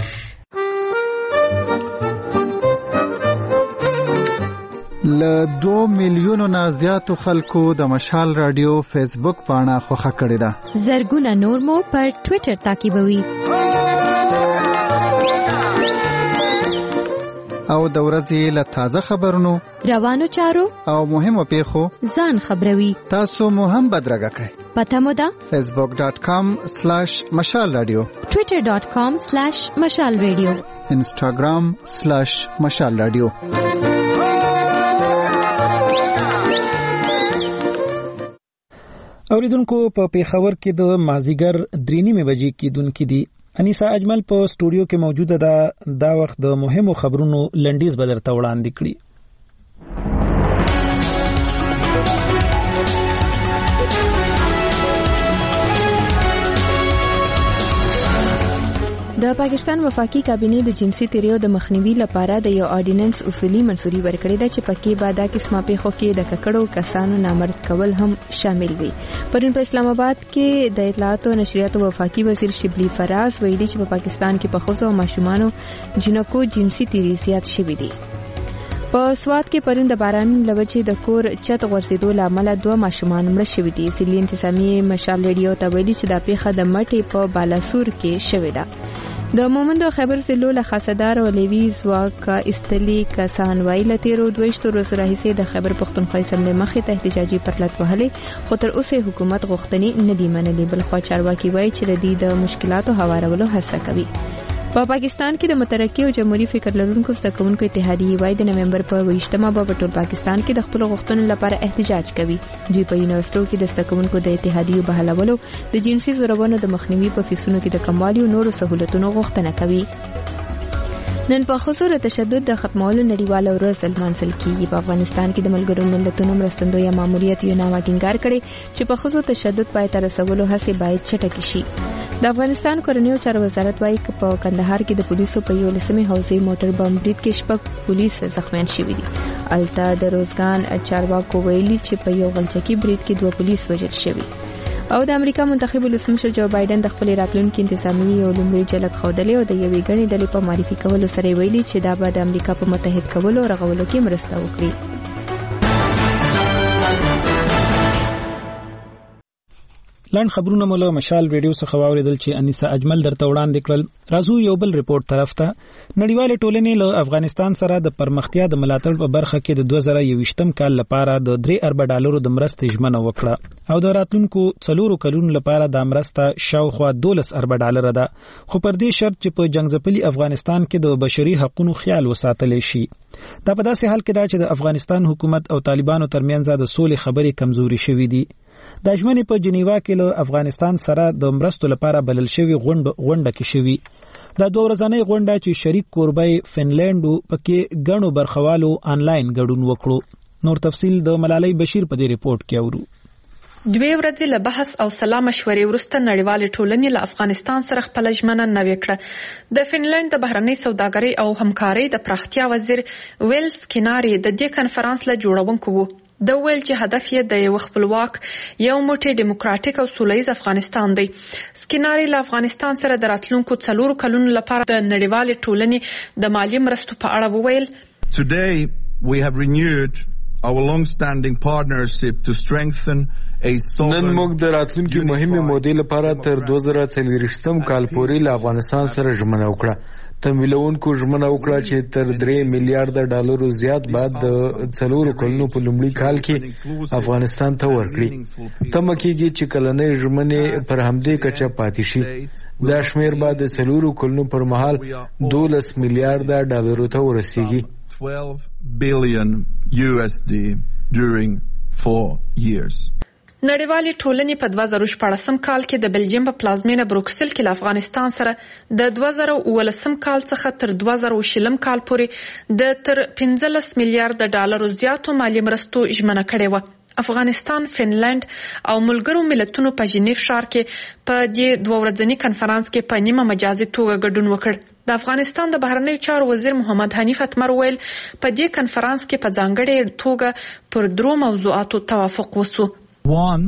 ل 2 میلیونو نه زیاتو خلکو د مشال رادیو فیسبوک پاڼه خوښه کړې ده. زرګونه نور مو پر ټوئیټر تعقیبوي. او د ورځې له تازه خبرونو، روانو چارو او مهمو پیښو ځان خبروي. تاسو مو هم بدرګه کړئ. پته مو ده facebook.com/مشال رادیو، twitter.com/مشال رادیو، instagram/مشال رادیو. اوریدونکو په پیښور کې د مازیګر 3:30 بجې کېدونکې دي. انیسا اجمل په سټوډیو کې موجوده ده. دا وخت د مهمو خبرونو لنډیز به درته وړاندې کړي. د پاکستان وفاقي کابینې د جنسي تیریو د مخنیوي لپاره د یو آرډیننس اصولي منسوری ورکړې ده چې پکې به دا قسمه پیښو کې د ککړو کسانو نامرد کول هم شامل وي. پرون په اسلام آباد کې د اطلاعات او نشریات وفاقي وزیر شبلی فراز ویلي چې په پاکستان کې په ښځو او ماشومانو جنکو جنسي تیری زیات شوي دي. په سوات کې پرون د باران لوجې د کور چت غورځېدو لامل 2 ماشومان مړه شوي دي. سیلی انتسامي مشال ریډیو ته ویلي چې دا پیښه د مټې په بالاسور کې شوې ده. د مومندو خبر ضلع له خاصدار او لیوی ځواک استلی کسان وایي تیرو 22 ورځې راهیسې د خیبر پښتونخوا اسمبلی مخې ته احتجاجي پرلط وهلې، خو تر اوسه حکومت غوښتنې نه دي منلې. بل خو چارواکي وایي چې د دې د مشکلاتو هوارولو هڅه کوي. په پاکستان کې د مترقي او جمهوریت فکر لرونکو زده کوونکو اتحادیې وایي د نومبر په 28مه په ټول پاکستان کې د خپل غوښتنو لپاره احتجاج کوي. دوی په یونیورسيټو کې د زده کوونکو د اتحادیې بحالولو، د جنسي زورونو د مخنیوي، په فیسونو کې د کموالي او نورو سہولتونو غوښتنه کوي. نن په خصوص تشدد د ختمولو نړیواله ورځ لمانځل کیږي. په افغانستان کې د ملګرو ملتونو مرستندوی ماموریت یو نوی ټینګار کړي چې په خصوص تشدد پای ته رسولو هڅې باید چټکې شي. د افغانستان کورنیو چارو وزارت وايي چې په کندهار کې د پولیسو په 11مې حوزې موټر بم برید کې 6 پولیس زخمیان شوي دي. الته د روزګان چارواکو ویلي چې په یو غلچکی برید کې 2 پولیس وژل شوي. او د امریکا منتخب ولسمشر جو بایدن د خپل راتلونکي انتظامی او لومړي جلک خوده له د یوې غني ډلې په معرفي کولو سره ویلي چې دا به د امریکا په متحد کولو او رغولو کې مرسته وکړي. لاند خبرونه مولا مشال ریډیو څخه واوریدل چې انیسا اجمل درته وړاندې کړل. راځو یو بل ریپورت طرف ته. نړیوال ټولنې له افغانستان سره د پرمختیا د ملاتړ په برخه کې د 2021م کال لپاره د $3 ارب د مرستې ژمنه وکړه او د راتلونکو 4 کلونو لپاره د مرسته شاوخوا $12 ارب ده، خو پر دې شرط چې په جنگځپلي افغانستان کې د بشري حقوقو خیال وساتل شي. دا په داسې حال کې ده چې د افغانستان حکومت او طالبانو ترمنځ د سولې خبرې کمزوري شوې دي. د ژمنې په جنیوا کې له افغانستان سره د مرستو لپاره بلل شوی غونډه کې شوی. دا 2 ورځنۍ غونډه چې شریک کوربای فنلند پکې غنو برخوالو آنلاین ګډون وکړو. نور تفصیل د ملالۍ بشیر په دې ریپورت کې اورو. 2 ورځې له بحث او سلا مشورې وروسته نړیوال ټولنې له افغانستان سره خپل ژمنه نوې کړه. د فنلند د بهرنۍ سوداګرۍ او همکارۍ د پراختیا وزیر ویلز کیناری د دې کانفرنس له جوړونکو وو. د ویل چې هدف یې د یو خپلواک یو موټی دیموکراتیک او سولهییز افغانستان دی. سکیناری له افغانستان سره د راتلونکو 4 کلونو لپاره د نړیوال ټولنې د مالی مرستو په اړه وویل. Today we have renewed our long-standing partnership to strengthen نن موږ د راتلونکي مهمه مودې لپاره تر 2040م کال پورې له افغانستان سره ژمنه وکړه. تمویلونکو ژمنه وکړه چې تر $3 میلیارډ زیات بعد د 4 کلونو په لومړي کال کې افغانستان ته ورکړي. تمه کېږي چې کلنۍ ژمنې پر همدې کچه پاتې شي. دا شمیر بعد د 4 کلونو پر مهال $12 میلیارډ ته ورسیږي. $12 billion during 4 years. نړیوالې ټولنې په 2014 کال کې د بلجیم په پلازمینه بروکسل کې له افغانستان سره د 2019 کال څخه تر 2020 کال پورې د تر $15 میلیارډ زیاتو مالی مرستو ژمنه کړې و. افغانستان، فنلند او ملګرو ملتونو په ژنیف ښار کې په دې 2 ورځني کانفرنس کې په نیمه مجازي توګه ګډون وکړ. د افغانستان د بهرنیو چارو وزیر محمد حنیف اتمر ویل په دې کانفرنس کې په ځانګړې توګه پر 3 موضوعاتو توافق وسو. One,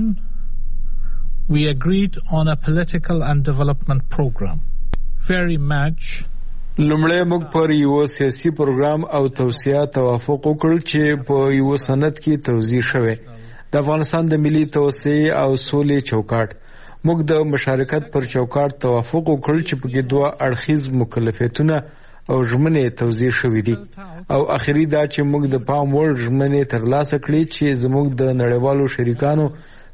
we agreed on a political and development program. Very much. لومړی موږ پر یو سیاسي پروګرام او توسعه توافق وکړ چې په یو سند کې توضیح شوی. د افغانستان د ملي توسعه او سولې چوکاټ. موږ د مشارکت پر چوکاټ توافق وکړ چې په کې 2 اړخیز مکلفیتونه او ژمنې توضیح شوې دي. او اخیری دا چې موږ د پام وړ ژمنې ترلاسه کړې چې زموږ د نړیوالو شریکانو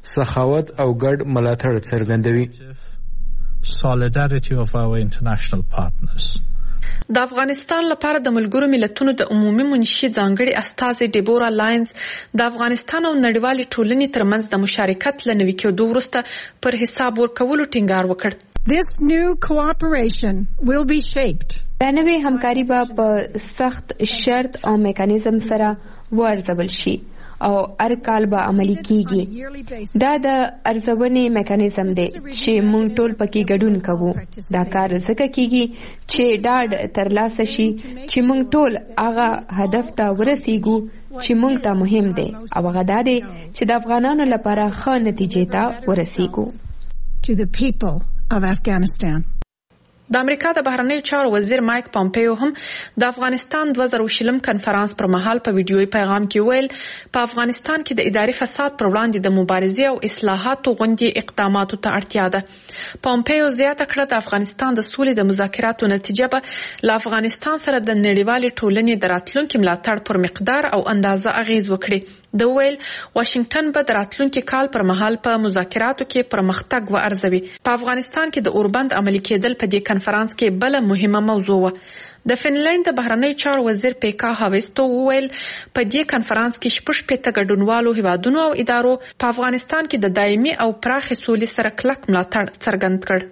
سخاوت او ګډ ملاتړ څرګندوي. Solidarity of our international partners. د افغانستان لپاره د ملګرو ملتونو د عمومي منشي ځانګړي استازي ډیبورا لاینز د افغانستان او نړیوالې ټولنې ترمنځ د مشارکت له نوي کېدو وروسته پر حساب ورکولو ټینګار وکړ. This new cooperation will be shaped. دا نوې همکاري به په سخت شرط او میکانیزم سره وارزول شي او هر کال به عملي کیږي. دا د ارزونې میکانیزم دی چې موږ ټول پکې ګډون کوو. دا کار ځکه کیږي چې ډاډ ترلاسه شي چې موږ ټول هغه هدف ته ورسیږو چې موږ ته مهم دی او هغه دا دی چې د افغانانو لپاره ښه نتیجې ته ورسیږو. To the people of Afghanistan. د امریکا د بهرنیو چارو وزیر مایک پامپیو هم د افغانستان 2020 کنفرانس پر مهال په ویډیويي پیغام کې ویل په افغانستان کې د اداري فساد پر وړاندې د مبارزې او اصلاحاتو غونډې اقداماتو ته اړتیا ده. پامپیو زیاته کړه د افغانستان د سولې د مذاکراتو نتیجه به له افغانستان سره د نړیوالې ټولنې د راتلونکي ملاتړ پر مقدار او اندازه اغیز وکړي. د ویل واشنگټن به د راتلونکي کال پر مهال په مذاکراتو کې پرمختګ وارزوي. په افغانستان کې د اوربند عملي کېدل په دې کنفرانس کې بل مهمه موضوع و. د فنلند د بهرنیو چارو وزیر پیکا هاویستو ویل په دې کنفرانس کې 46 ګډونوالو هیوادونو او ادارو په افغانستان کې د دایمي او پراخې سولې سره کلک ملاتړ څرګند کړ.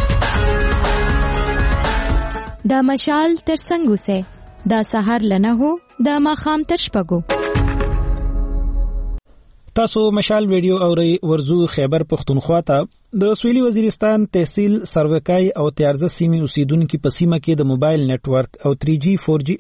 د مشال تر څنګ اوسه د سحر لنه هو د ماخام تر شپږو. تاسو مشال ویډیو اوري. ورزو خیبر پختونخوا ته د سویلي وزیرستان تحصیل سروکای او تیارزه سیمې اوسیدونکو په سیمه کې د موبایل نتورک او 3G 4G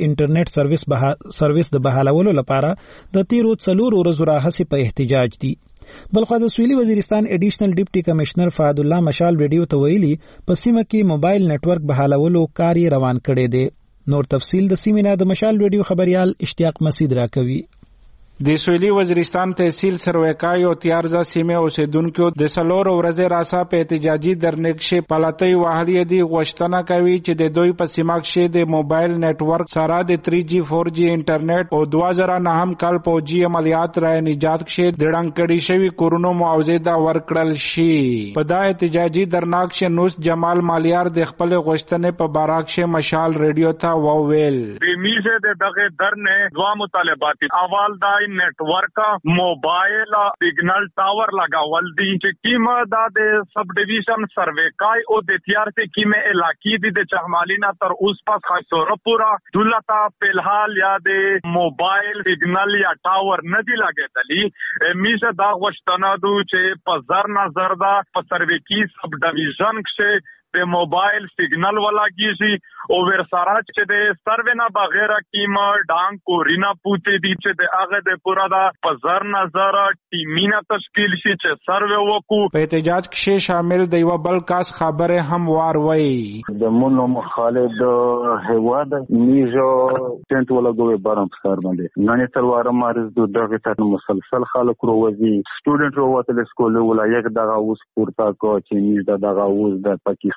انټرنیټ سرویس د بحالولو لپاره د تیرو 4 ورځو راهڅې په احتجاج دي. بلخو د سویلي وزیرستان اډیشنل ډیپټي کمشنر فهد الله مشال ویډیو ته ویلي په سیمه کې موبایل نتورک بحالولو کار روان کړي دي. نور تفصیل د سیمې نه د مشال ویډیو خبريال اشتیاق مسعود راکوي. د سویلي وزیرستان تحصیل سروکای او تیارزه سیمې اوسیدونکو د سلور ورځې راسا په احتجاجي درنکشه پالاتۍ وهلې دي. غوښتنه کوي چې د دوی په سیمه کې د موبایل نتورک سره د 3G 4G انټرنیټ او 2009 کال پوجي عملیات را نجات کې د ډنګ کړي شوی کورونو معاوضه دا ورکړل شي. په دا احتجاجي درنکشه نوس جمال مالیار د خپل غوښتنې په باراکشه مشال ریډیو ته وویل. د میزه د دغه درنه دوا مطالبات اول دا نیټورک موبایل سیګنل ټاور لگاول دي چې کیمه د سب ډیویژن سروکای او د تیار سے کیمه علاقې دي د چغمالینا تر اوس پاس خاصوره پورا دولتا په الحال یا د موبایل سیګنل یا ټاور نه دی لګیدلی. میزه دا غوښتنه دو چې په زر نظر دا په سروکی سب ډیویژن کې په موبایل سیګنل ولاګیږي او ورسره چې د سروینا بغیر کیمه ډانګ کو رینا پوتې دي چې د هغه د پورا دا په زر نظر ټیمینا تشکیل شي چې سروې وکړو. په احتجاج کې شامل د یو بل کاس خبره هم واروي. د مونو مخالد هواد میجو چنت ولګوي بارم سر باندې نن تلوار مارز دغه تر مسلسل خلک روزي سټوډنټ وروته سکول ولایت دغه اوس پورتا کو چې میز دغه اوس د پاکستان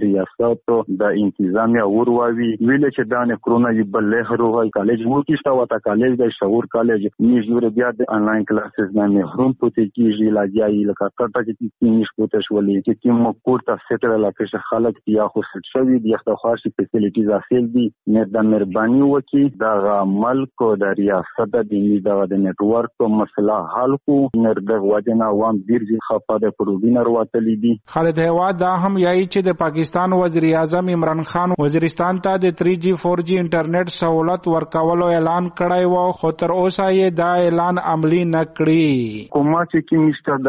ریاست د انتظامیه ورواوی ویل چې دا کرونا یبل هروای کالج وو کیستا وتا کالج د شعور کالج نیجور بیا د انلاین کلاسز نه محروم پته کیږي لاګیای لکه کټه کې نش پته شولې چې کوم کوټه ستر لکه خلک بیا خو ست شوی د اختخارشي فیسیلیټیز اصل دي نه د مهرباني وکي د ملک او د ریاست د د نتورک مسله حل کو نه د وجنه عوام ډیر خفه د پروګینر واتلې دي. خالد هوا دا هم یای چې د پاکستان وزیر اعظم عمران خان وزیرستان ته د 3G 4G انټرنیټ سہولت ورکولو اعلان کړی و خو تر اوسه یې دا اعلان عملی نه کړی. کومه چې مستر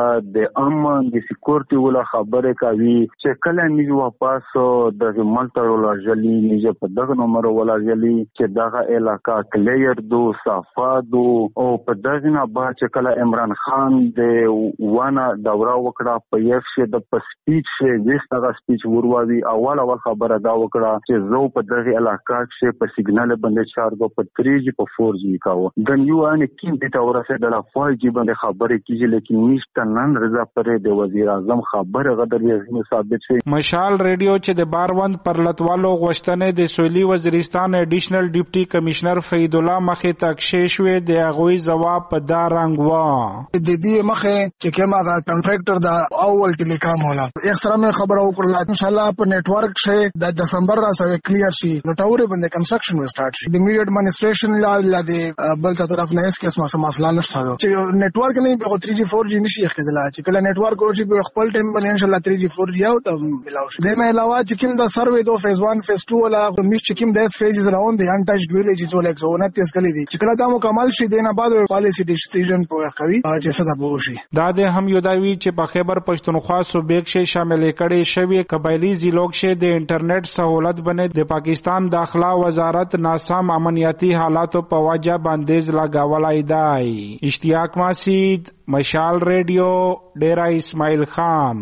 د امن د سکیورټي ولا خبره کوي چې کله موږ واپس د ملتر ولا جلی موږ په دغه نمبر ولا جلی چې دغه علاقہ کلیر دو صفادو او په دغه نه با چې کله عمران خان د ونه دوره وکړه په یو شه د پسپیچ شه دغه سپیچ ورواوي اول خبره دا وکړه چې زه په دغه علاقه کې په سیګنال باندې چارګو په 3G په 4G کاوه د نیو ان کې د تورسه د 5G باندې خبره کیږي لیکن نشته نن رضا پرې د وزیر اعظم خبره غدر یې ثابت شي. مشال ریډیو چې د باروند پر لټوالو غوښتنې د سویلي وزیرستان ایډیشنل ډیپټي کمشنر فرید الله مخې تک شوي د هغوی جواب په دا رنګ و د دې مخه چې کومه کنټراکټر دا اول ټیلیکام ولا اکثره مې خبره وکړه ان شاء الله په نیټ ورک شي د دسمبر را سره کلیر شي نو ټاورې باندې کنستراکشن وي سٹارټ شي د میډ ایڈمنسټریشن لا د بل طرف نه اس کې مسله نشته چې نیټ ورک نه به 3G 4G نشي کېدل چې کله نیټ ورک ورشي په خپل ټایم باندې ان شاء الله 3G 4G او ته ملاو شي د مې علاوه چې کوم دا سروې دو فیز 1 فیز 2 ولا مش چې کوم د فیزز راوند دی انټاچډ ویلیجز ولا 129 کلی دي چې کله دا مکمل شي دینه بعد پالیسی ډیسیژن په کوي چې څه دا بوشي دا د هم یوداوی چې په خیبر پښتونخوا صوبې کې شامل کړي شوی قبایلی ضلعو کې د انټرنیټ سہولت باندې د پاکستان داخله وزارت ناسم امنیتی حالاتو په وجه باندې لګاولای دی. اشتیاق ماسید، مشال ریډیو، ډیرا اسماعیل خان.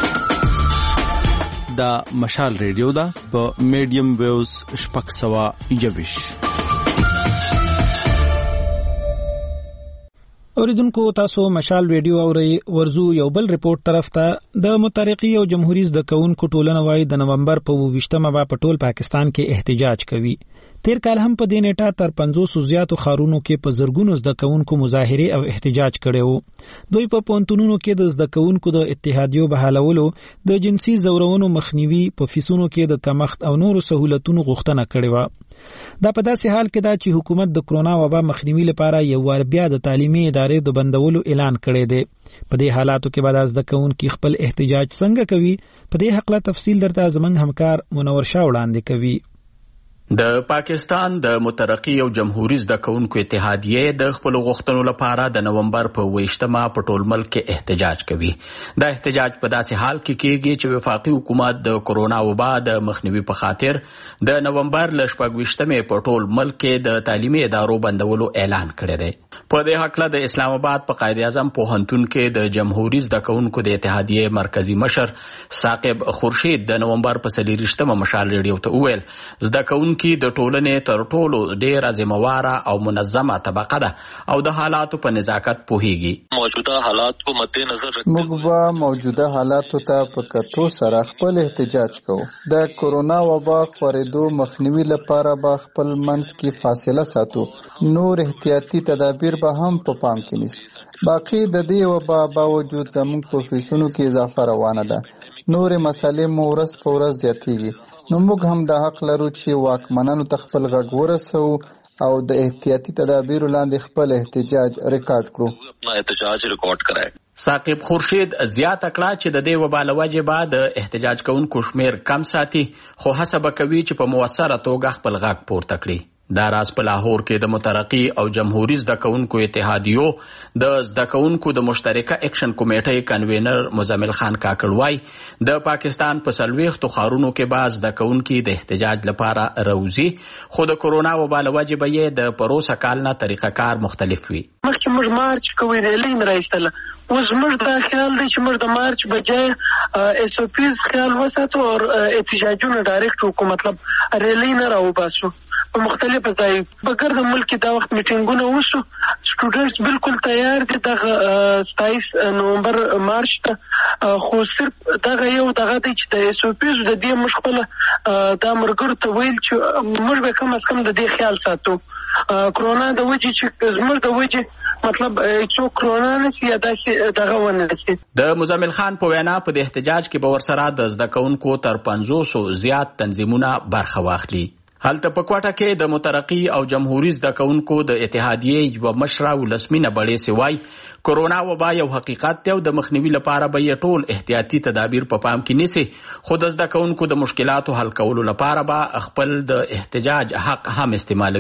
دا مشال ریډیو دا په میډیم ویوز شپږ سوه یویش. اوریدونکو تاسو مشال ریډیو اورئ. ورزو یو بل ریپورت طرف ته د مترقي او جمهوریت زده کوونکو ټولنه وايي د نومبر په 28مه په ټول پاکستان کې احتجاج کوي. تیر کال هم په دې نیټه تر 500 زیاتو ښارونو کې په زرګونو زده کوونکو مظاهره او احتجاج کړي وو. دوی په پونتونونو کې د زده کوونکو د اتحادیو بحالولو، د جنسي زورونو مخنیوي، په فیسونو کې د کمښت او نورو سہولتونو غوښتنه کړې وه. دا په داسې حال کې دا چې حکومت د کرونا وبا مخنیوي لپاره یو وار بیا د تعلیمي ادارې د بندولو اعلان کړی دی. په دې حالاتو کې بعد از د کوونکو خپل احتجاج څنګه کوي، په دې حق له تفصیل درته زمنګ همکار منور شاه وړاندې کوي. د پاکستان د مترقي او جمهوریت زده کوونکو اتحادیه د خپل غوښتنو لپاره د نومبر په 28مه په ټول ملک کې احتجاج کوي. دا احتجاج په داسې حال کې کېږي چې وفاقي حکومت د کرونا وبا د مخنیوي په خاطر د نومبر ل 28مه په ټول ملک کې د تعلیمي ادارو بندولو اعلان کړی دی. په دې حق له د اسلام آباد په قائد اعظم پوهنتون کې د جمهوریت زده کوونکو د اتحادیه مرکزی مشر ثاقب خورشید د نومبر په 23مه مشال ریډیو ته وویل زده کوونکو کې د ټولنې تر ټولو ډیره ذمہواره او منظمه طبقه ده او د حالاتو په نزاکت پوهیږي. موجوده حالات کو مد نظر موږ به موجوده حالاتو ته په کتو سره خپل احتجاج کوو. د کرونا وبا خورېدو مخنیوي لپاره به خپل منځ کې فاصله ساتو. نور احتیاطي تدابیر به هم په پام کې نیسو. باقي د دې وبا باوجود زموږ په فیسونو کې اضافه روانه ده. نور مسالې مو ورځ په ورځ زیاتېږي. نو موږ هم د حق لرو چې واکمنانو ته خپل غږ ورسوو او د احتیاطي تدابیرو لاندې خپل احتجاج ریکارډ کړو. احتجاج ریکارډ کړای. ثاقب خورشید زیاته کړه چې د دې وبا له وجې به د احتجاج کوونکو شمیر کم ساتي، خو هڅه به کوي چې په موثره توګه خپل غږ پورته کړي. دا راز په لاهور کې د مترقي او جمهوریت زده کوونکو اتحادیو د زده کوونکو د مشترکه اکشن کمیټې کنوینر مزمل خان کاکړ وایي د پاکستان په 40 ښارونو کې به زده کوونکي د احتجاج لپاره راوځي، خو د کرونا وبا له وجې به یې د پروسه کال نه طریقه کار مختلف وي. مخکې موږ مارچ کوو ریلي مې راایستله، اوس موږ دا خیال دی چې موږ د مارچ بجای اس او پیز خیال وساتو او احتجاجونه ډایرکټ وکړو، مطلب ریلي نه راوباسو. په مختلفه ځای بګر د ملک دا وخت میټینګونه وشو، سټوډنټس بالکل تیار دي دغه 27 نومبر مارچ ته، خو صرف دغه یو دغه دی چې د اس او پیز د دې موږ خپل د مرګرو ته ویل چې موږ به کم از کم د دې خیال ساتو. کرونا د وجې چې زموږ د وجې مطلب چې کرونا نسی یا دغه ونه نسی. د مزمل خان په وینا په د احتجاج کې به ورسره د زده کوونکو تر 500 زیات تنظیمونه برخه واخلي. هلته په کوټه کې د مترقي او جمهوریت زده کوونکو د اتحادیې یو مشره ولسمینه بړې سوای کرونا وبا یو حقیقت دی او د مخنیوي لپاره به یې ټول احتیاطي تدابیر په پام کې نیسي، خو د زده کوونکو د مشکلاتو حل کولو لپاره به خپل د احتجاج حق هم استعمالوي.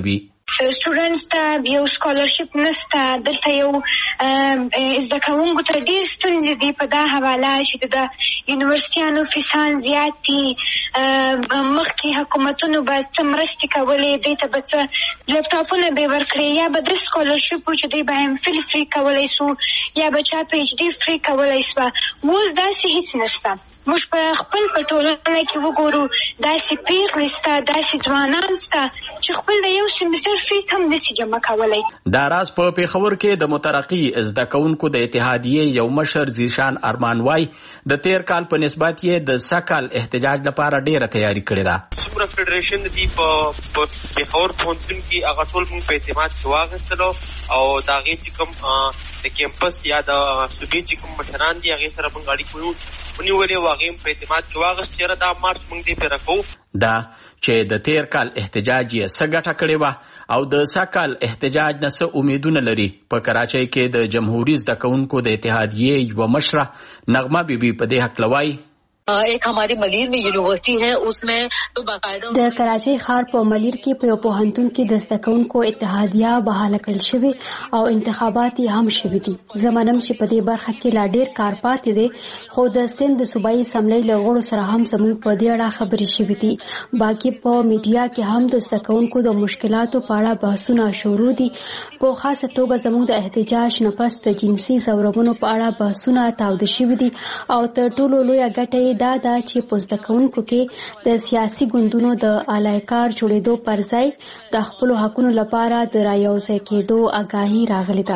سټوډنټس ته یو سکالرشپ نشته. دلته یو زده کوونکو ته ډېر ستونزې دي په دا حواله چې د یونیورسټیانو فیسان زیات دي. مخکې حکومتونو به څه مرستې کولې، دوی ته به څه لیپټاپونه به ورکړي، یا به د سکالرشپ چې دوی به MPhil فری کولی سو، یا به چا PhD فری کولی سوه. اوس داسې هیڅ نشته. موږ په خپل په ټولنه کې وګورو داسې پیغلې سته، داسې ځوانان سته چې خپل د یو سیمستر فیس هم نشي جمع کولی. دا راز په پېښور کې د مترقي زده کوونکو د اتحادیې یو مشر زیشان ارمان وای د تیر کال په نسبت یې د سکل احتجاج لپاره ډیره تیاری کړې ده. څومره فدریشن دي په پېښور پوهنتون کې هغه ټول موږ په اعتماد کې واخیستلو او د هغې چې کوم د کیمپس یا د صوبې چې کوم مشران دي هغې سره موږ اړیکې ونیولې او هغې په اعتماد کې واخیست چې دا مارچ موږ دې پرې راکوو. دا چې د تیر کال احتجاج یې څه ګټه کړې وه او د سکل احتجاج نه څه امیدونه لري، په کراچۍ کې د جمهوري زده کوونکو د اتحادیې یوه مشره نغمه بیبي په دې هکله وایي ایک ہمارے ملیر میں یونیورسٹی ہے، اس میں تو باقاعدہ د کراچۍ ښار په ملیر کې په یو پوهنتون کې د زده کوونکو اتحادیه بحاله کړل شوې او انتخابات یې هم شوي دي. زه منم چې په دې برخه کې لا ډېر کار پاتې دی، خو د سند د صوبایي اسمبلۍ له غړو سره هم زموږ په دې اړه خبرې شوي دي. باقي په میډیا کې هم د زده کوونکو د مشکلاتو په اړه بحثونه شروع دي. په خاصه توګه زموږ د احتجاج نه پس د جنسي ځورونو په اړه بحثونه تاوده شوي دي او تر ټولو لویه ګټه دا ده چې په زده کوونکو کې د سیاسي ګوندونو د الایکار جوړېدو پر ځای د خپلو حقونو لپاره د رايوځای کېدو آګاهي راغلې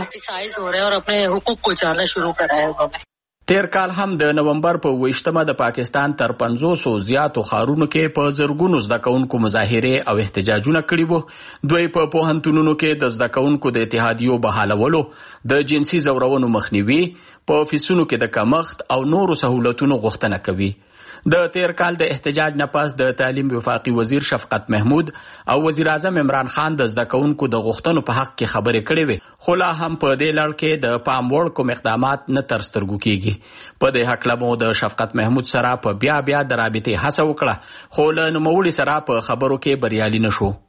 ده. تیر کال هم د نومبر په 28مه د پاکستان تر 500 زیاتو ښارونو کې په زرګونو زده کوونکو مظاهرې او احتجاجونه کړي وو. دوی په پوهنتونونو کې د زده کوونکو د اتحادیو بحالولو، د جنسي ځورونو مخنیوي، په افیسونو کې د کمښت او نورو سهولتونو غوښتنه کوي. د تیر کال د احتجاج نه پس د تعلیم وفاقي وزیر شفقت محمود او وزیر اعظم عمران خان د زده کوونکو د غوښتنو په حق کې خبرې کړې وې، خو لا هم په دې لړ کې د پام وړ کوم اقدامات نه تر سترګو کېږي. په دې هکله مو د شفقت محمود سره په بیا د رابطې هڅه وکړه، خو له نوموړي سره په خبرو کې بریالي نه شو.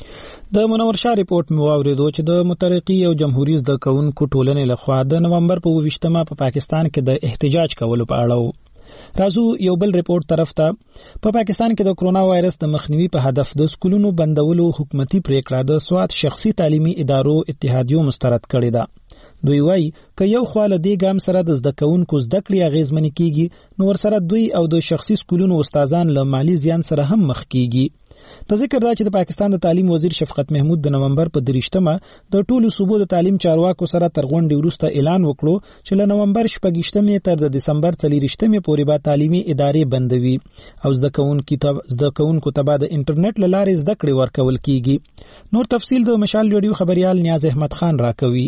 د منور شاه ریپورت مو واوریدو چې د مترقي او جمهوریت زده کوونکو ټولنې لخوا د نومبر په 28مه په پاکستان کې د احتجاج کولو په اړه راځو یو بل ریپورت طرف ته. په پاکستان کې د کرونا وایرس د مخنیوي په هدف د سکولونو بندولو حکومتي پریکړه د سواد شخصي تعلیمي ادارو اتحادیو مسترد کړې ده. دوی وایي که یو خوا له دې ګام سره د زده کوونکو زده کړې اغیزمنې کیږي، نو ورسره دوی او د شخصي سکولونو استادان له مالی زیان سره هم مخ کیږي. ته ذکر دا چې د پاکستان د تعلیم وزیر شفقت محمود د نومبر په 23مه د ټولو صوبو د تعلیم چارواکو سره تر غونډې وروسته اعلان وکړو چې له نومبر 28مې تر د دسمبر 24مې پورې به تعلیمي ادارې بندوي او زده کوونکو ته به د انټرنیټ له لارې زده کړې ورکول کیږي. نور تفصیل د مشال ریډیو خبريال نیاز احمد خان راکوي.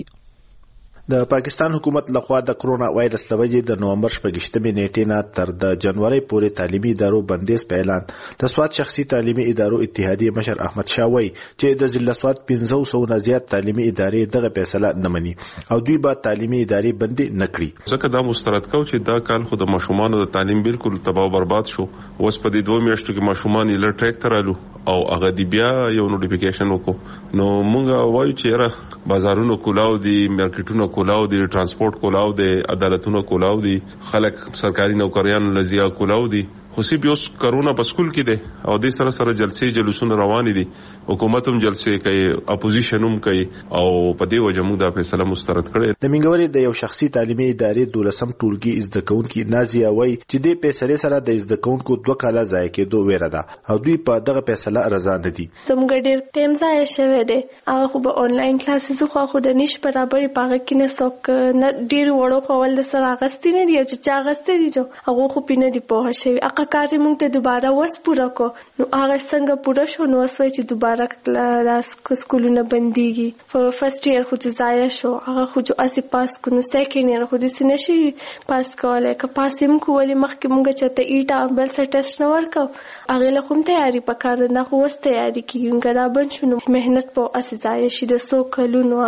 د پاکستان حکومت لخوا د کرونا وایرس لوجې د نومبر 28مې نیټې نه تر د جنوري پورې تعلیمي ادارو بندیز په اعلان د سواد شخصي تعلیمي ادارو اتحادیې مشر احمد شاوی چې د ضلع سواد 500 نه زیات تعلیمي ادارې دغه فیصله نه مني او دوی به تعلیمي ادارې بندي نه کړي. ځکه دا مسترد کو چې دا کال خو د ماشومانو د تعلیم بالکل تباہ او برباد شو. اوس په دې 2 میاشتو کې ماشومان یې ټریک ترالو او هغه دی بیا یو نوټیفیکیشن وکړو. نو موږ وایو چې را بازارونو کولاو دي، مارکیټونو کولاو دي، ترانسپورت کولاو دي، عدالتونو کولاو دي، خلک سرکاري نوکریان لزیا کولاو دي. خو سی بیوس کرونا په سکول کې دی او د سره جلسې جلوسونه روان دي، حکومت هم جلسې کوي، اپوزیشن هم کوي او په دې وجه موږ دا فیصله مسترد کړې. د منګوري د یو شخصي تعلیمي ادارې 12 ټولګي زده کوونکي نازیه وای چې د فیصله سره د زده کوونکو 2 کاله ضایع کېدو ویره ده او دوی په دغه فیصله رضا نه دي. زموږ ډېر ټیم ضایع شوی دی، هغه خو به آنلاین کلاسز خو د نش برابرې پاغه کې نه څوک نه ډېر وړو کول د سره اغستې نه دی چې چا اغستې دي هغه خو پینې دی په شوی هغه کار موږ ته دوباره وس پوره کو. نو هغه څنګه پوره شو نو وسوي چې دوباره کلاس سکولونه بنديږي. په فرست ایئر خو ځای شو هغه خو جو اسی پاس کو نو سیکنډ ایئر خو دې نشي پاس کولای که پاسیم کو ولې مخکې موږ چته ایټا بل څه ټیسټ نه ورکو هغه له کوم تیاری پکاره نه خو وس تیاری کیږي دا بن شنو مهنت په اسی ځای شي د سو کلونو هغه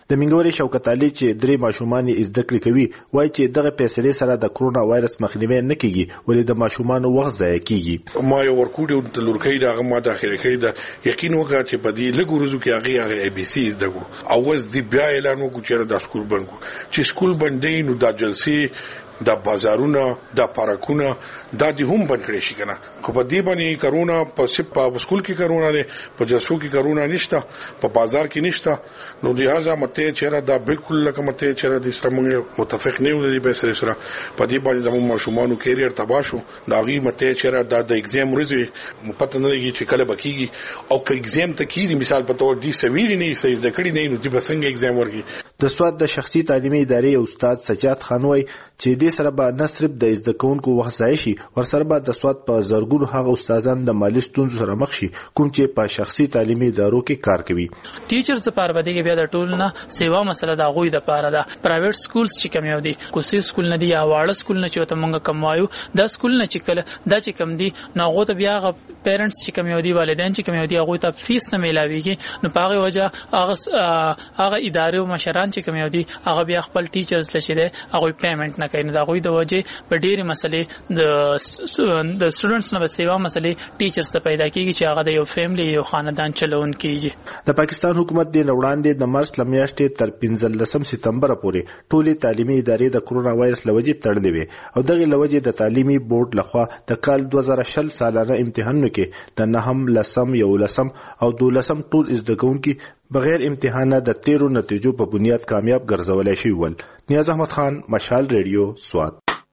د منګوري شوکت علي چې 3 ماشومان یې زده کړې کوي وایي چې دغه فیصلې سره د کرونا وایرس مخنیوي نه کیږي ولې د ماشومان وخت ضایع کیږي. ما یو ورکوډ د لورکۍ دغه ما داخله کړی دا یقین وکړه چې په دې لږ ورځو کې هغه ای بي سي زده کو او وز دی بیا اعلان وکړو چې دا سکول بند کو چې سکول بندې نو دا جلسې دا بازارونه دا پارکونه دا دي هم بند کړی شي کنه خو په دې باندې کرونا په سکول کې کرونا نه په جلسو کې کرونا نشته په بازار کې نشته نو لہذا مته چیرې دا بالکل لکه مته چیرې د سره موږ متفق نه یو د به سره په دې باندې زموږ ماشومان کیریئر تباہ شو دا غي مته چیرې دا د ایگزام ورځي پته نه لګي چې کله بکیږي او که ایگزام ته کیږي مثال په تور دي سویری نه سې د کړي نه نو دې بسنګ ایگزام ورګي. د سواد د شخصي تعلیمي ادارې استاد سجاد خان وای چې دې سره به نه صرف د زده کوونکو وخت ضایع شي ورسره به د سواد په زرګونو هغه استادان د مالی ستونزو سره مخ شي کوم چې په شخصي تعلیمي ادارو کې کار کوي. ټیچرز لپاره به دغه بیا د ټول نه سیوا مسله دا غوي د لپاره دا پرایویټ سکولز چې کوم یو دي کوسي سکول نه دي یا واړه سکول نه چې ته مونږ کمایو دا سکول نه چې کله دا چې کم دي نو غو ته بیا پیرنټس چې کوم یو دي والدین چې کوم یو دي هغه ته فیس نه میلاويږي نو په هغه وجه هغه ادارې او مشران چې کوم یو دي هغه بیا خپل ټیچرز لشي دي هغه پیمنٹ نه کوي دا غوي د وجه په ډېری مسلې د سټوډنټس نه سیوا مسلې ټیچرز ته پیدا کیږي چې هغه د یو فیملی یو خاندان چلون کیږي. د پاکستان حکومت د وړاندې د مارچ لمیاشتې تر 15 سپتمبر پورې ټولې تعلیمي ادارې د کرونا وایرس لوجې تړلې وي او دغه لوجې د تعلیمي بورډ لخوا د کال 2020 سالانه امتحانونو کې د 9 لسم 11 او 12 ټول زده کوونکي بغیر امتحانه د 13 نتیجو په بنیاد کامیاب ګرځولای شي ول. نیاز احمد خان مشال ریډیو سواد.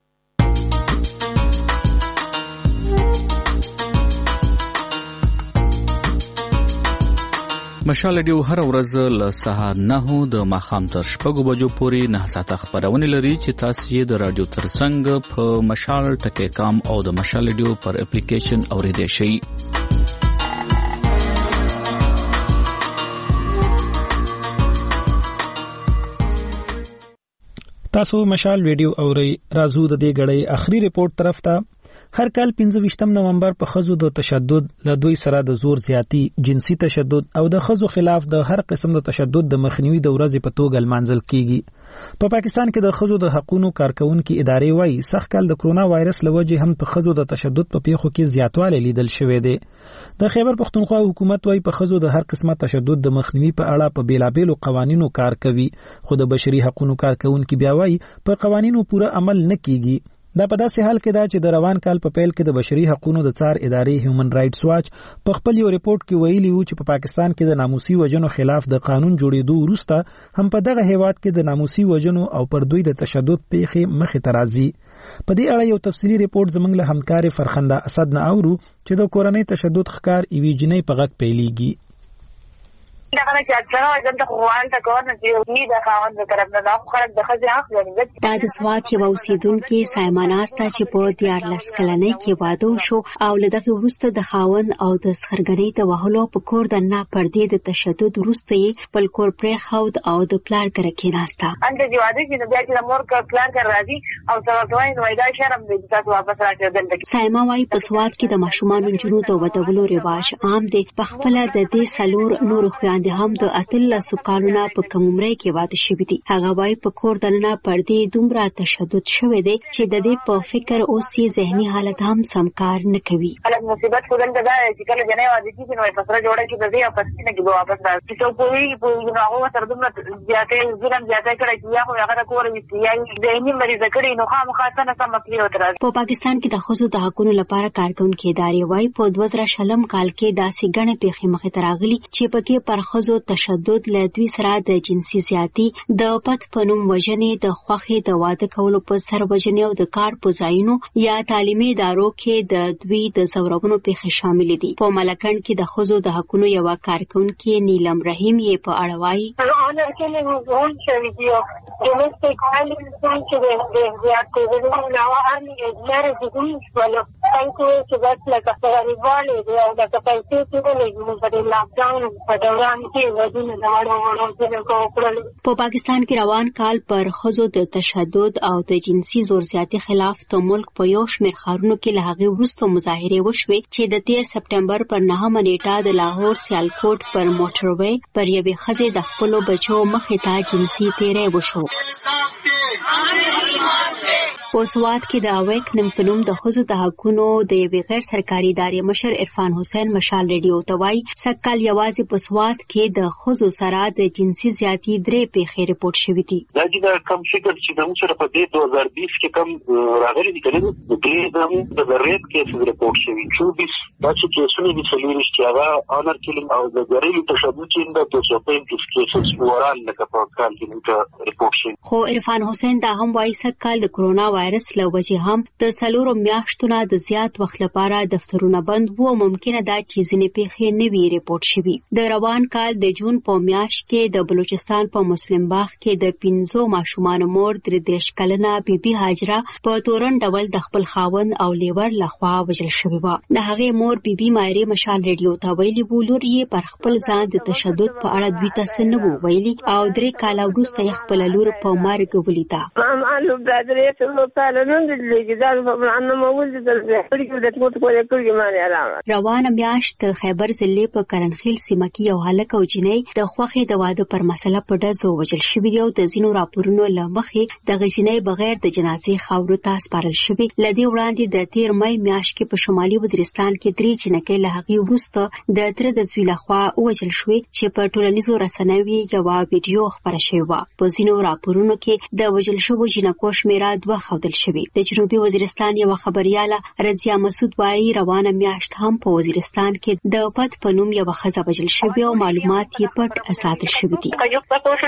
مشال ډیو هر ورځ له سهار 9 د ماښام تر 6 بجو پورې 9 ساعته خبرونه لري چې تاسو یې د رادیو ترڅنګ په مشال ټکی کام او د مشال ډیو پر اپلیکیشن اوریدئ شئ. تاسو مشال ویډیو اورئ. راځو د دې غړې اخري ریپورت طرف ته. هر کال 25 نومبر په خزو د تشدد له دوی سره د زور زیاتی جنسي تشدد او د خزو خلاف د هر قسم د تشدد د مخنیوي د ورځې په توګه لمانځل کیږي. په پاکستان کې د خزو د حقوقو کارکونکو ادارې وایي سخت کال د کرونا وایرس لوجه هم په خزو د تشدد په پیښو کې زیاتوالی لیدل شوې ده. د خیبر پختونخوا حکومت وایي په خزو د هر قسمه تشدد د مخنیوي په اړه په بیلابېلو قوانینو کار کوي خو د بشري حقوقو کارکونکو بیا وایي په قوانینو پوره عمل نه کیږي. دا په داسې حال کې دا چې د روان کال په پیل کې د بشري حقوقو د څار ادارې هیومن رائټس واچ په خپل یو ریپورت کې ویلي وو چې په پاکستان کې د ناموسي وژنو خلاف د قانون جوړېدو وروسته هم په دغه هیواد کې د ناموسي وژنو او پر دوی د تشدد پیښې مخې ته راځي. په دې اړه یو تفصیلی ریپورت زموږ له همکار فرخنده اسد نه اورو چې د کورنۍ تشدد ښکار ایوي جنۍ په غږ پیلېږي. دا د سوات یو اوسیدونکو سایماناستا چې په 14 کلنۍ کې واده شو او له دغه وروسته د خاوند او د سخرګنۍ د وهلو په کور د نه پردې د تشدد وروسته په کور پرې خود او د پلار کړه کې ناستا انده دی واده چې بیا چې مور پلار کړ راځي او سواتوي نو دا شرم دې تاسو واپس راځي. سایما وايي په سوات کې د ماشومان جنونو د ودولو رواج عام دی. په خپل د دې سلور نور خويندې هم د اتل سکالونه په کومرې کې واده شوې دي. هغه وايي په کور دننه پردې دومره تشدد شوې دي چې د دې په فکر او سي ذهني حالت هم سمکار نه کوي. هغه مصیبت خودن ته دا چې کله جنې واده کیږي نو په سره جوړه کې د دې په سینه کې واپس راځي. چې په یو هغه سره دومره زیاتې ځلم زیاتې کړي چې هغه کور وي یعنی ذهني مریض کړي نو خامخا نه سم مسلې وتر. په پاکستان کې د خصوصي د حقوقو لپاره کارکونکو ادارې وايي په 2000 کال کې داسې غنې پیښې مخې ته راغلي چې پکې پر خزو تشدد له دوی سره د جنسي زیاتی د پټ پنوم وژنې د خوخي د واده کولو په سر وژنې او د کار په ځایونو یا تعلیمي ادارو کې د دوی د زورونو پیښې شامل دي. په ملکند کې د خزو د حقوقو یو کارکونکو نیلم رحیم یې په اړه وایي انا کې نه وون شوی دی domestic violence چې د زیاتې ورونو نو ارني لري د دوی ولو څنګه چې بس لکه غریبانه دی او د پیسې ټول په لاک ډاون په دوران کې ودونه د وړو وکړل. په پاکستان کې روان کال پر ښځو د تشدد او د جنسي زور زیاتي خلاف د ملک په یو شمېر ښارونو کې له هغې وروسته مظاهرې وشوې چې د 13 سپټمبر پر 9 نیټه د لاهور سیالکوټ پر موټروي پر یوې ښځې د خپلو بچو مخې ته جنسي تیری وشو. په سوات کې د اویک نن په نوم د ښځو د حقونو د یوې غیر سرکاري ادارې مشر عرفان حسین مشال ریډیو ته وایي سږکال یوازې په سوات کې د ښځو سره د جنسي زیاتي 3 پیښې رپورټ شوې دي. دا چې کم فکر چې موږ سره په 2020 کې کم راغلي دي کله د ریپ کیسز رپورټ شوي 24 دا چې کیسونه دي څلور چې هغه آنر کیلینګ او د غریلو تشدد چې د 235 کیسز وران لکه په کال کې موږ رپورټ شوي. خو عرفان حسین دا هم وایي سږکال د کرونا وایرس له وجې هم د 4 میاشتو نه د زیات وخت لپاره دفترونه بند وو. ممکنه ده چې ځینې پیښې نه وي رپورټ شوي. د روان کال د جون په میاشت کې د بلوچستان په مسلم باغ کې د 15 ماشومانو مور 33 کلنه بیبي هاجره په تورن ډول د خپل خاوند او لیور لخوا وژل شوې وه. د هغې مور بیبي مایرې مشال ریډیو ته ویلي وو لور یې پر خپل ځان د تشدد په اړه دوی ته څه نه وو ویلي او 3 کاله وروسته یې خپله لور په مرګ ولیده. روانه میاشت د خیبر ضلع په کرنخیل سیمه کې یو هلک او جنۍ د خوښې د واده پر مسله په ډزو وژل شوي دي او د ځینو راپورونو له مخې دغه جنۍ بغیر د جنازې خاورو ته سپارل شوې. له دې وړاندې د 13 مۍ میاشت کې په شمالي وزیرستان کې 3 جنکۍ له هغې وروسته د تره د زوی لخوا ووژل شوې چې په ټولنیزو رسنیو یوه ویډیو خپره شوې وه. په ځینو راپورونو کې د وژل شوو جنکو شمېره 2 ښودل شوې. د جنوبي وزیرستان یو خبرياله رضیا مسعود وايي روانه میاشت هم په وزیرستان کې د پټ په نوم یو ښځه وژل شوې او معلومات یې پټ ساتل شوي دي. یو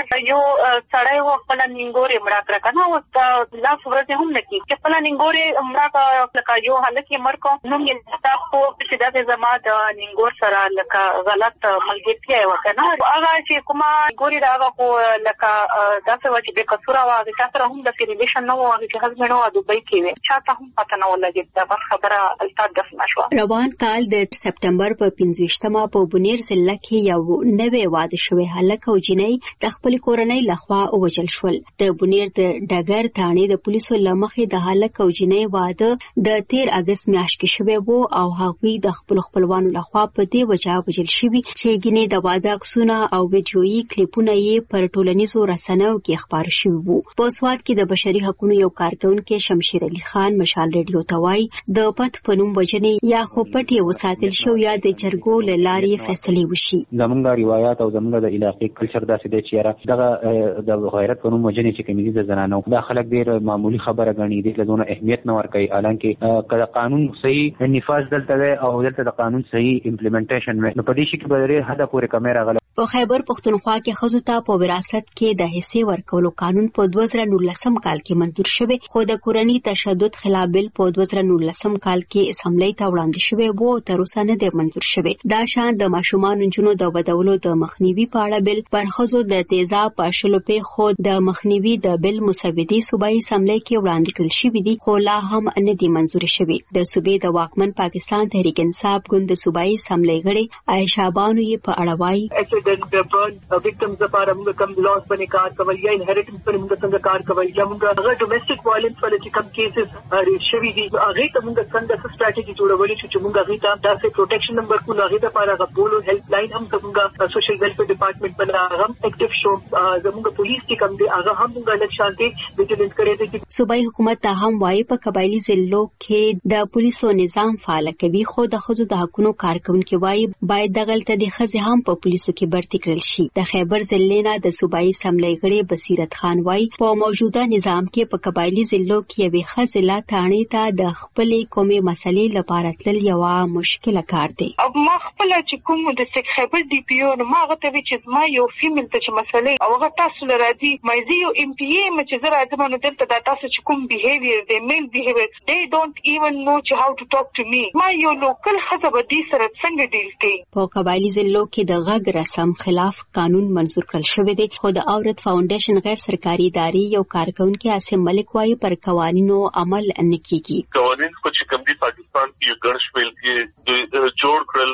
سړی و خپل نینګورې مړه کړه کنه او د لاس ورځې هم نکي چې خپل نینګورې مړه کړه لکه یو هلک یې مړ کړ نو یې تاسو چې دا زما د نینګور سره لکه غلط ملګرتیا وکړه هغه چې کومه ګوري دا هغه خو لکه تاسو چې به قصور واغی تاسو هم د ریلیشن نو واغی چې هغه نو د دوی کې چاته هم پته نه ولګي دا بس خبره الته د نشو. روان کال د سپټمبر په 15مه په بونیر ضلع کې یو نوې واده شوی هلک او جنۍ د خپل کورنۍ لخوا وژل شول. د بونیر د ډګر تاڼې د پولیسو لمخې د هلک او جنۍ واده د 13 اگست میاشت کې شوی وو او هغوی د خپل خپلوانو لخوا په دې وجه وژل شوي چې ګینې د واده عکسونه او ویډیويي کلیپونه یې پر ټولنیزو رسنیو کې خپاره شوي وو. په سوات کې د بشري حقوقو یو کارکونکي شمشیر علي خان مشال ریډیو ته وایي د پټ په نوم وژنې یا خو پټې وساتل شو یا د جرګو له لارې فیصلې وشي. زمونږ روایت او زمونږ د علاقې کلچر داسې دی چې دغه د غیرت په نوم وژنې چې کومې د زنانو دا خلک ډېر معمولی خبره ګڼي دي لزونه اهمیت نه ورکوي حالانکه کله قانون صحیح نفاذ دلته او دلته د قانون صحیح امپلیمنټیشن نو په دې شي کې به لري حدا پورې کیمرا غل. په خیبر پښتونخوا کې ښځو ته په وراثت کې د حصې ورکولو قانون په 2019 کال کې منظور شوی خو د کورنۍ تشدد خلاف بل په 2019 کال کې اسمبلی ته وړاندې شوی وو تر اوسه نه دی منظور شوی. دا شان د ماشومان جنونو د ودولو د مخنیوي په اړه بل پر ښځو د تیزاب پاشلو په خو د مخنیوي د بل مسودي صوبایي اسمبلی کې وړاندې کړل شوی دي خو لا هم نه دی منظور شوی. د صوبې د واکمن پاکستان تحریک انصاف ګوند د صوبایي اسمبلی غړي عائشہ بانو یې په اړه وایي victims لپاره موږ کوم لاس باندې کار کوي یا انهریټنس باندې موږ څنګه کار کوي یا موږ هغه ډومېسټک وایلنس باندې چې کوم کیسز ریټ شوي دي هغه ته موږ څنګه ستراتیژي جوړولې چې موږ هغه ته داسې پروټیکشن نمبر کو هغه لپاره غوړو هیلپ لاین هم موږ سوشل ویلفیر ډپارټمنټ باندې هم اکټیو شو زموږ پولیس چې کوم دي هغه هم موږ لږ شانتي ویجیلنس کړی دي. صوبایي حکومت ته هم وایي په قبایلی ضلعو کې د پولیسو نظام فعال کوي خو د ښځو د حقوقو کارکونکو وایي باید دغلته د ښځې هم په پولیسو کې برتي کړل شي. د خیبر ضلع نه د صوبایي اسمبلی غړي بصیرت خان وایي په موجوده نظام کې په قبایلی ضلعو کې یوې ښځې لا تاڼې ته د خپلې قومي مسلې لپاره تلل یوه مشکله کار دی. ما خپل چې کوم د خیبر ډي پی او نو ما غته چې ما یو فیمیل ته چې مسلې او هغه تاسو لراځي مې زه یو ام پی ای مې چې زه راځم نو دلته دا تاسو چې کوم بیهیویر دی میل بیهیویر they don't even know how to talk to me ما یو لوکل ښځه به دې سره څنګه ډیل کوي. په قبایلی ضلعو کې د غږ رسم خلاف قانون منظور کړل شوی دی خو د عورت فاونډیشن غیر سرکاري ادارې یو کارکونکي عاصم ملک وايي پر قوانینو عمل نه کیږي. قوانین خو چې کوم دي پاکستان کې ګڼ شمېر کې جوړ کړل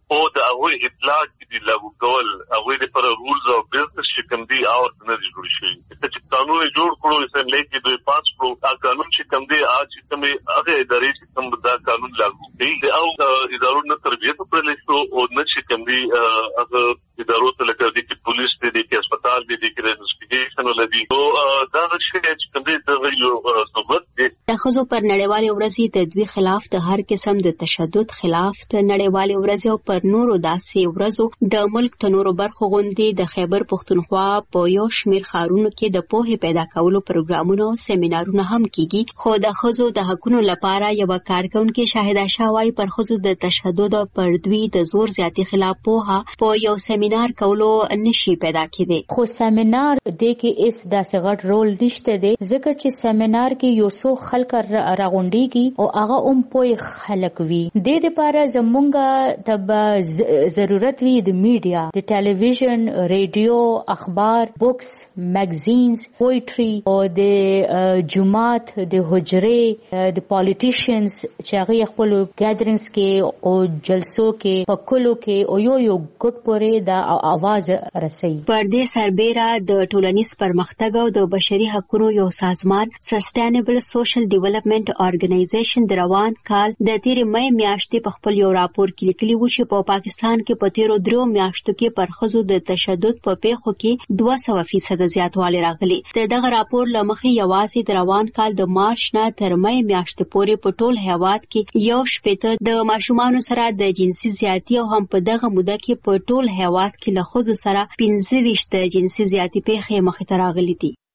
او د هغه اطلاعات دي لاګو کول هغه د پر رولز او بزنس چې کوم دي او نه دي جوړ شي چې قانون جوړ کړو اسمبلی کې دوی پاس کړو دا قانون چې کوم دي اج کومه هغه ادارې چې کوم دا قانون لاګو کوي او ادارو نه تربیت پر لیکو او نه چې کوم دي هغه ادارو ته لکه د پولیس دي د هسپتال دي د انویسټیګیشن ولدي او دا چې کوم دي د یو ثبوت دي د خزو پر نړیوالې ورځې د دوی خلاف د هر قسم د تشدد خلاف د نړیوالې ورځې او پر نورو داسې ورځو د ملک تنورو برخو غونډې د خیبر پښتونخوا په یو شمېر ښارونو کې د پوهې پیدا کولو پروګرامونه او سیمینارونه هم کیږي خو د خزو د حقونو لپاره یو کارکونکو شاهده شاوای پر خزو د تشدد پر دوی د زور زیاتی خلاف پوهه په یو سیمینار کولو نشي پیدا کېدی خو سیمینار د کې اس داسې غټ رول نشته دی ځکه چې سیمینار کې یو څو خلک راغونډيږي او هغه پوهه خلک وي د دې لپاره زمونږه تب ضرورت وي د میډیا د ټلویزیون ریډیو اخبار بوکس میگزینز پوئټري او د جماعت د حجرې د پالیټیشنز چې هغه خپل ګیدرینګز کې او جلسو کې په کلو کې او یو ګډ پورې د आवाज رسي پر دې سربېره د ټولنیز پرمختګ او د بشري حقوقو یو سازمان سسټینبل سوشل ډیولپمنٹ ارګنایزیشن د روان کال د تیر مې میاشتې په خپل یو راپور کې لیکلي و چې په پاکستان کې په تیرو 3 میاشتو کې پر ښځو د تشدد په پیښو کې 200% زیاتوالی راغلی. دغه راپور لمخې یوازې د روان کال د مارچ نه تر مې میاشتې پورې په ټول هیواد کې یو شپېته د ماشومانو سره د جنسي زیاتی او هم په دغه موده کې په ټول هیواد کې له ښځو سره 25 د جنسي زیاتی پیښې مخې ته راغلي دي.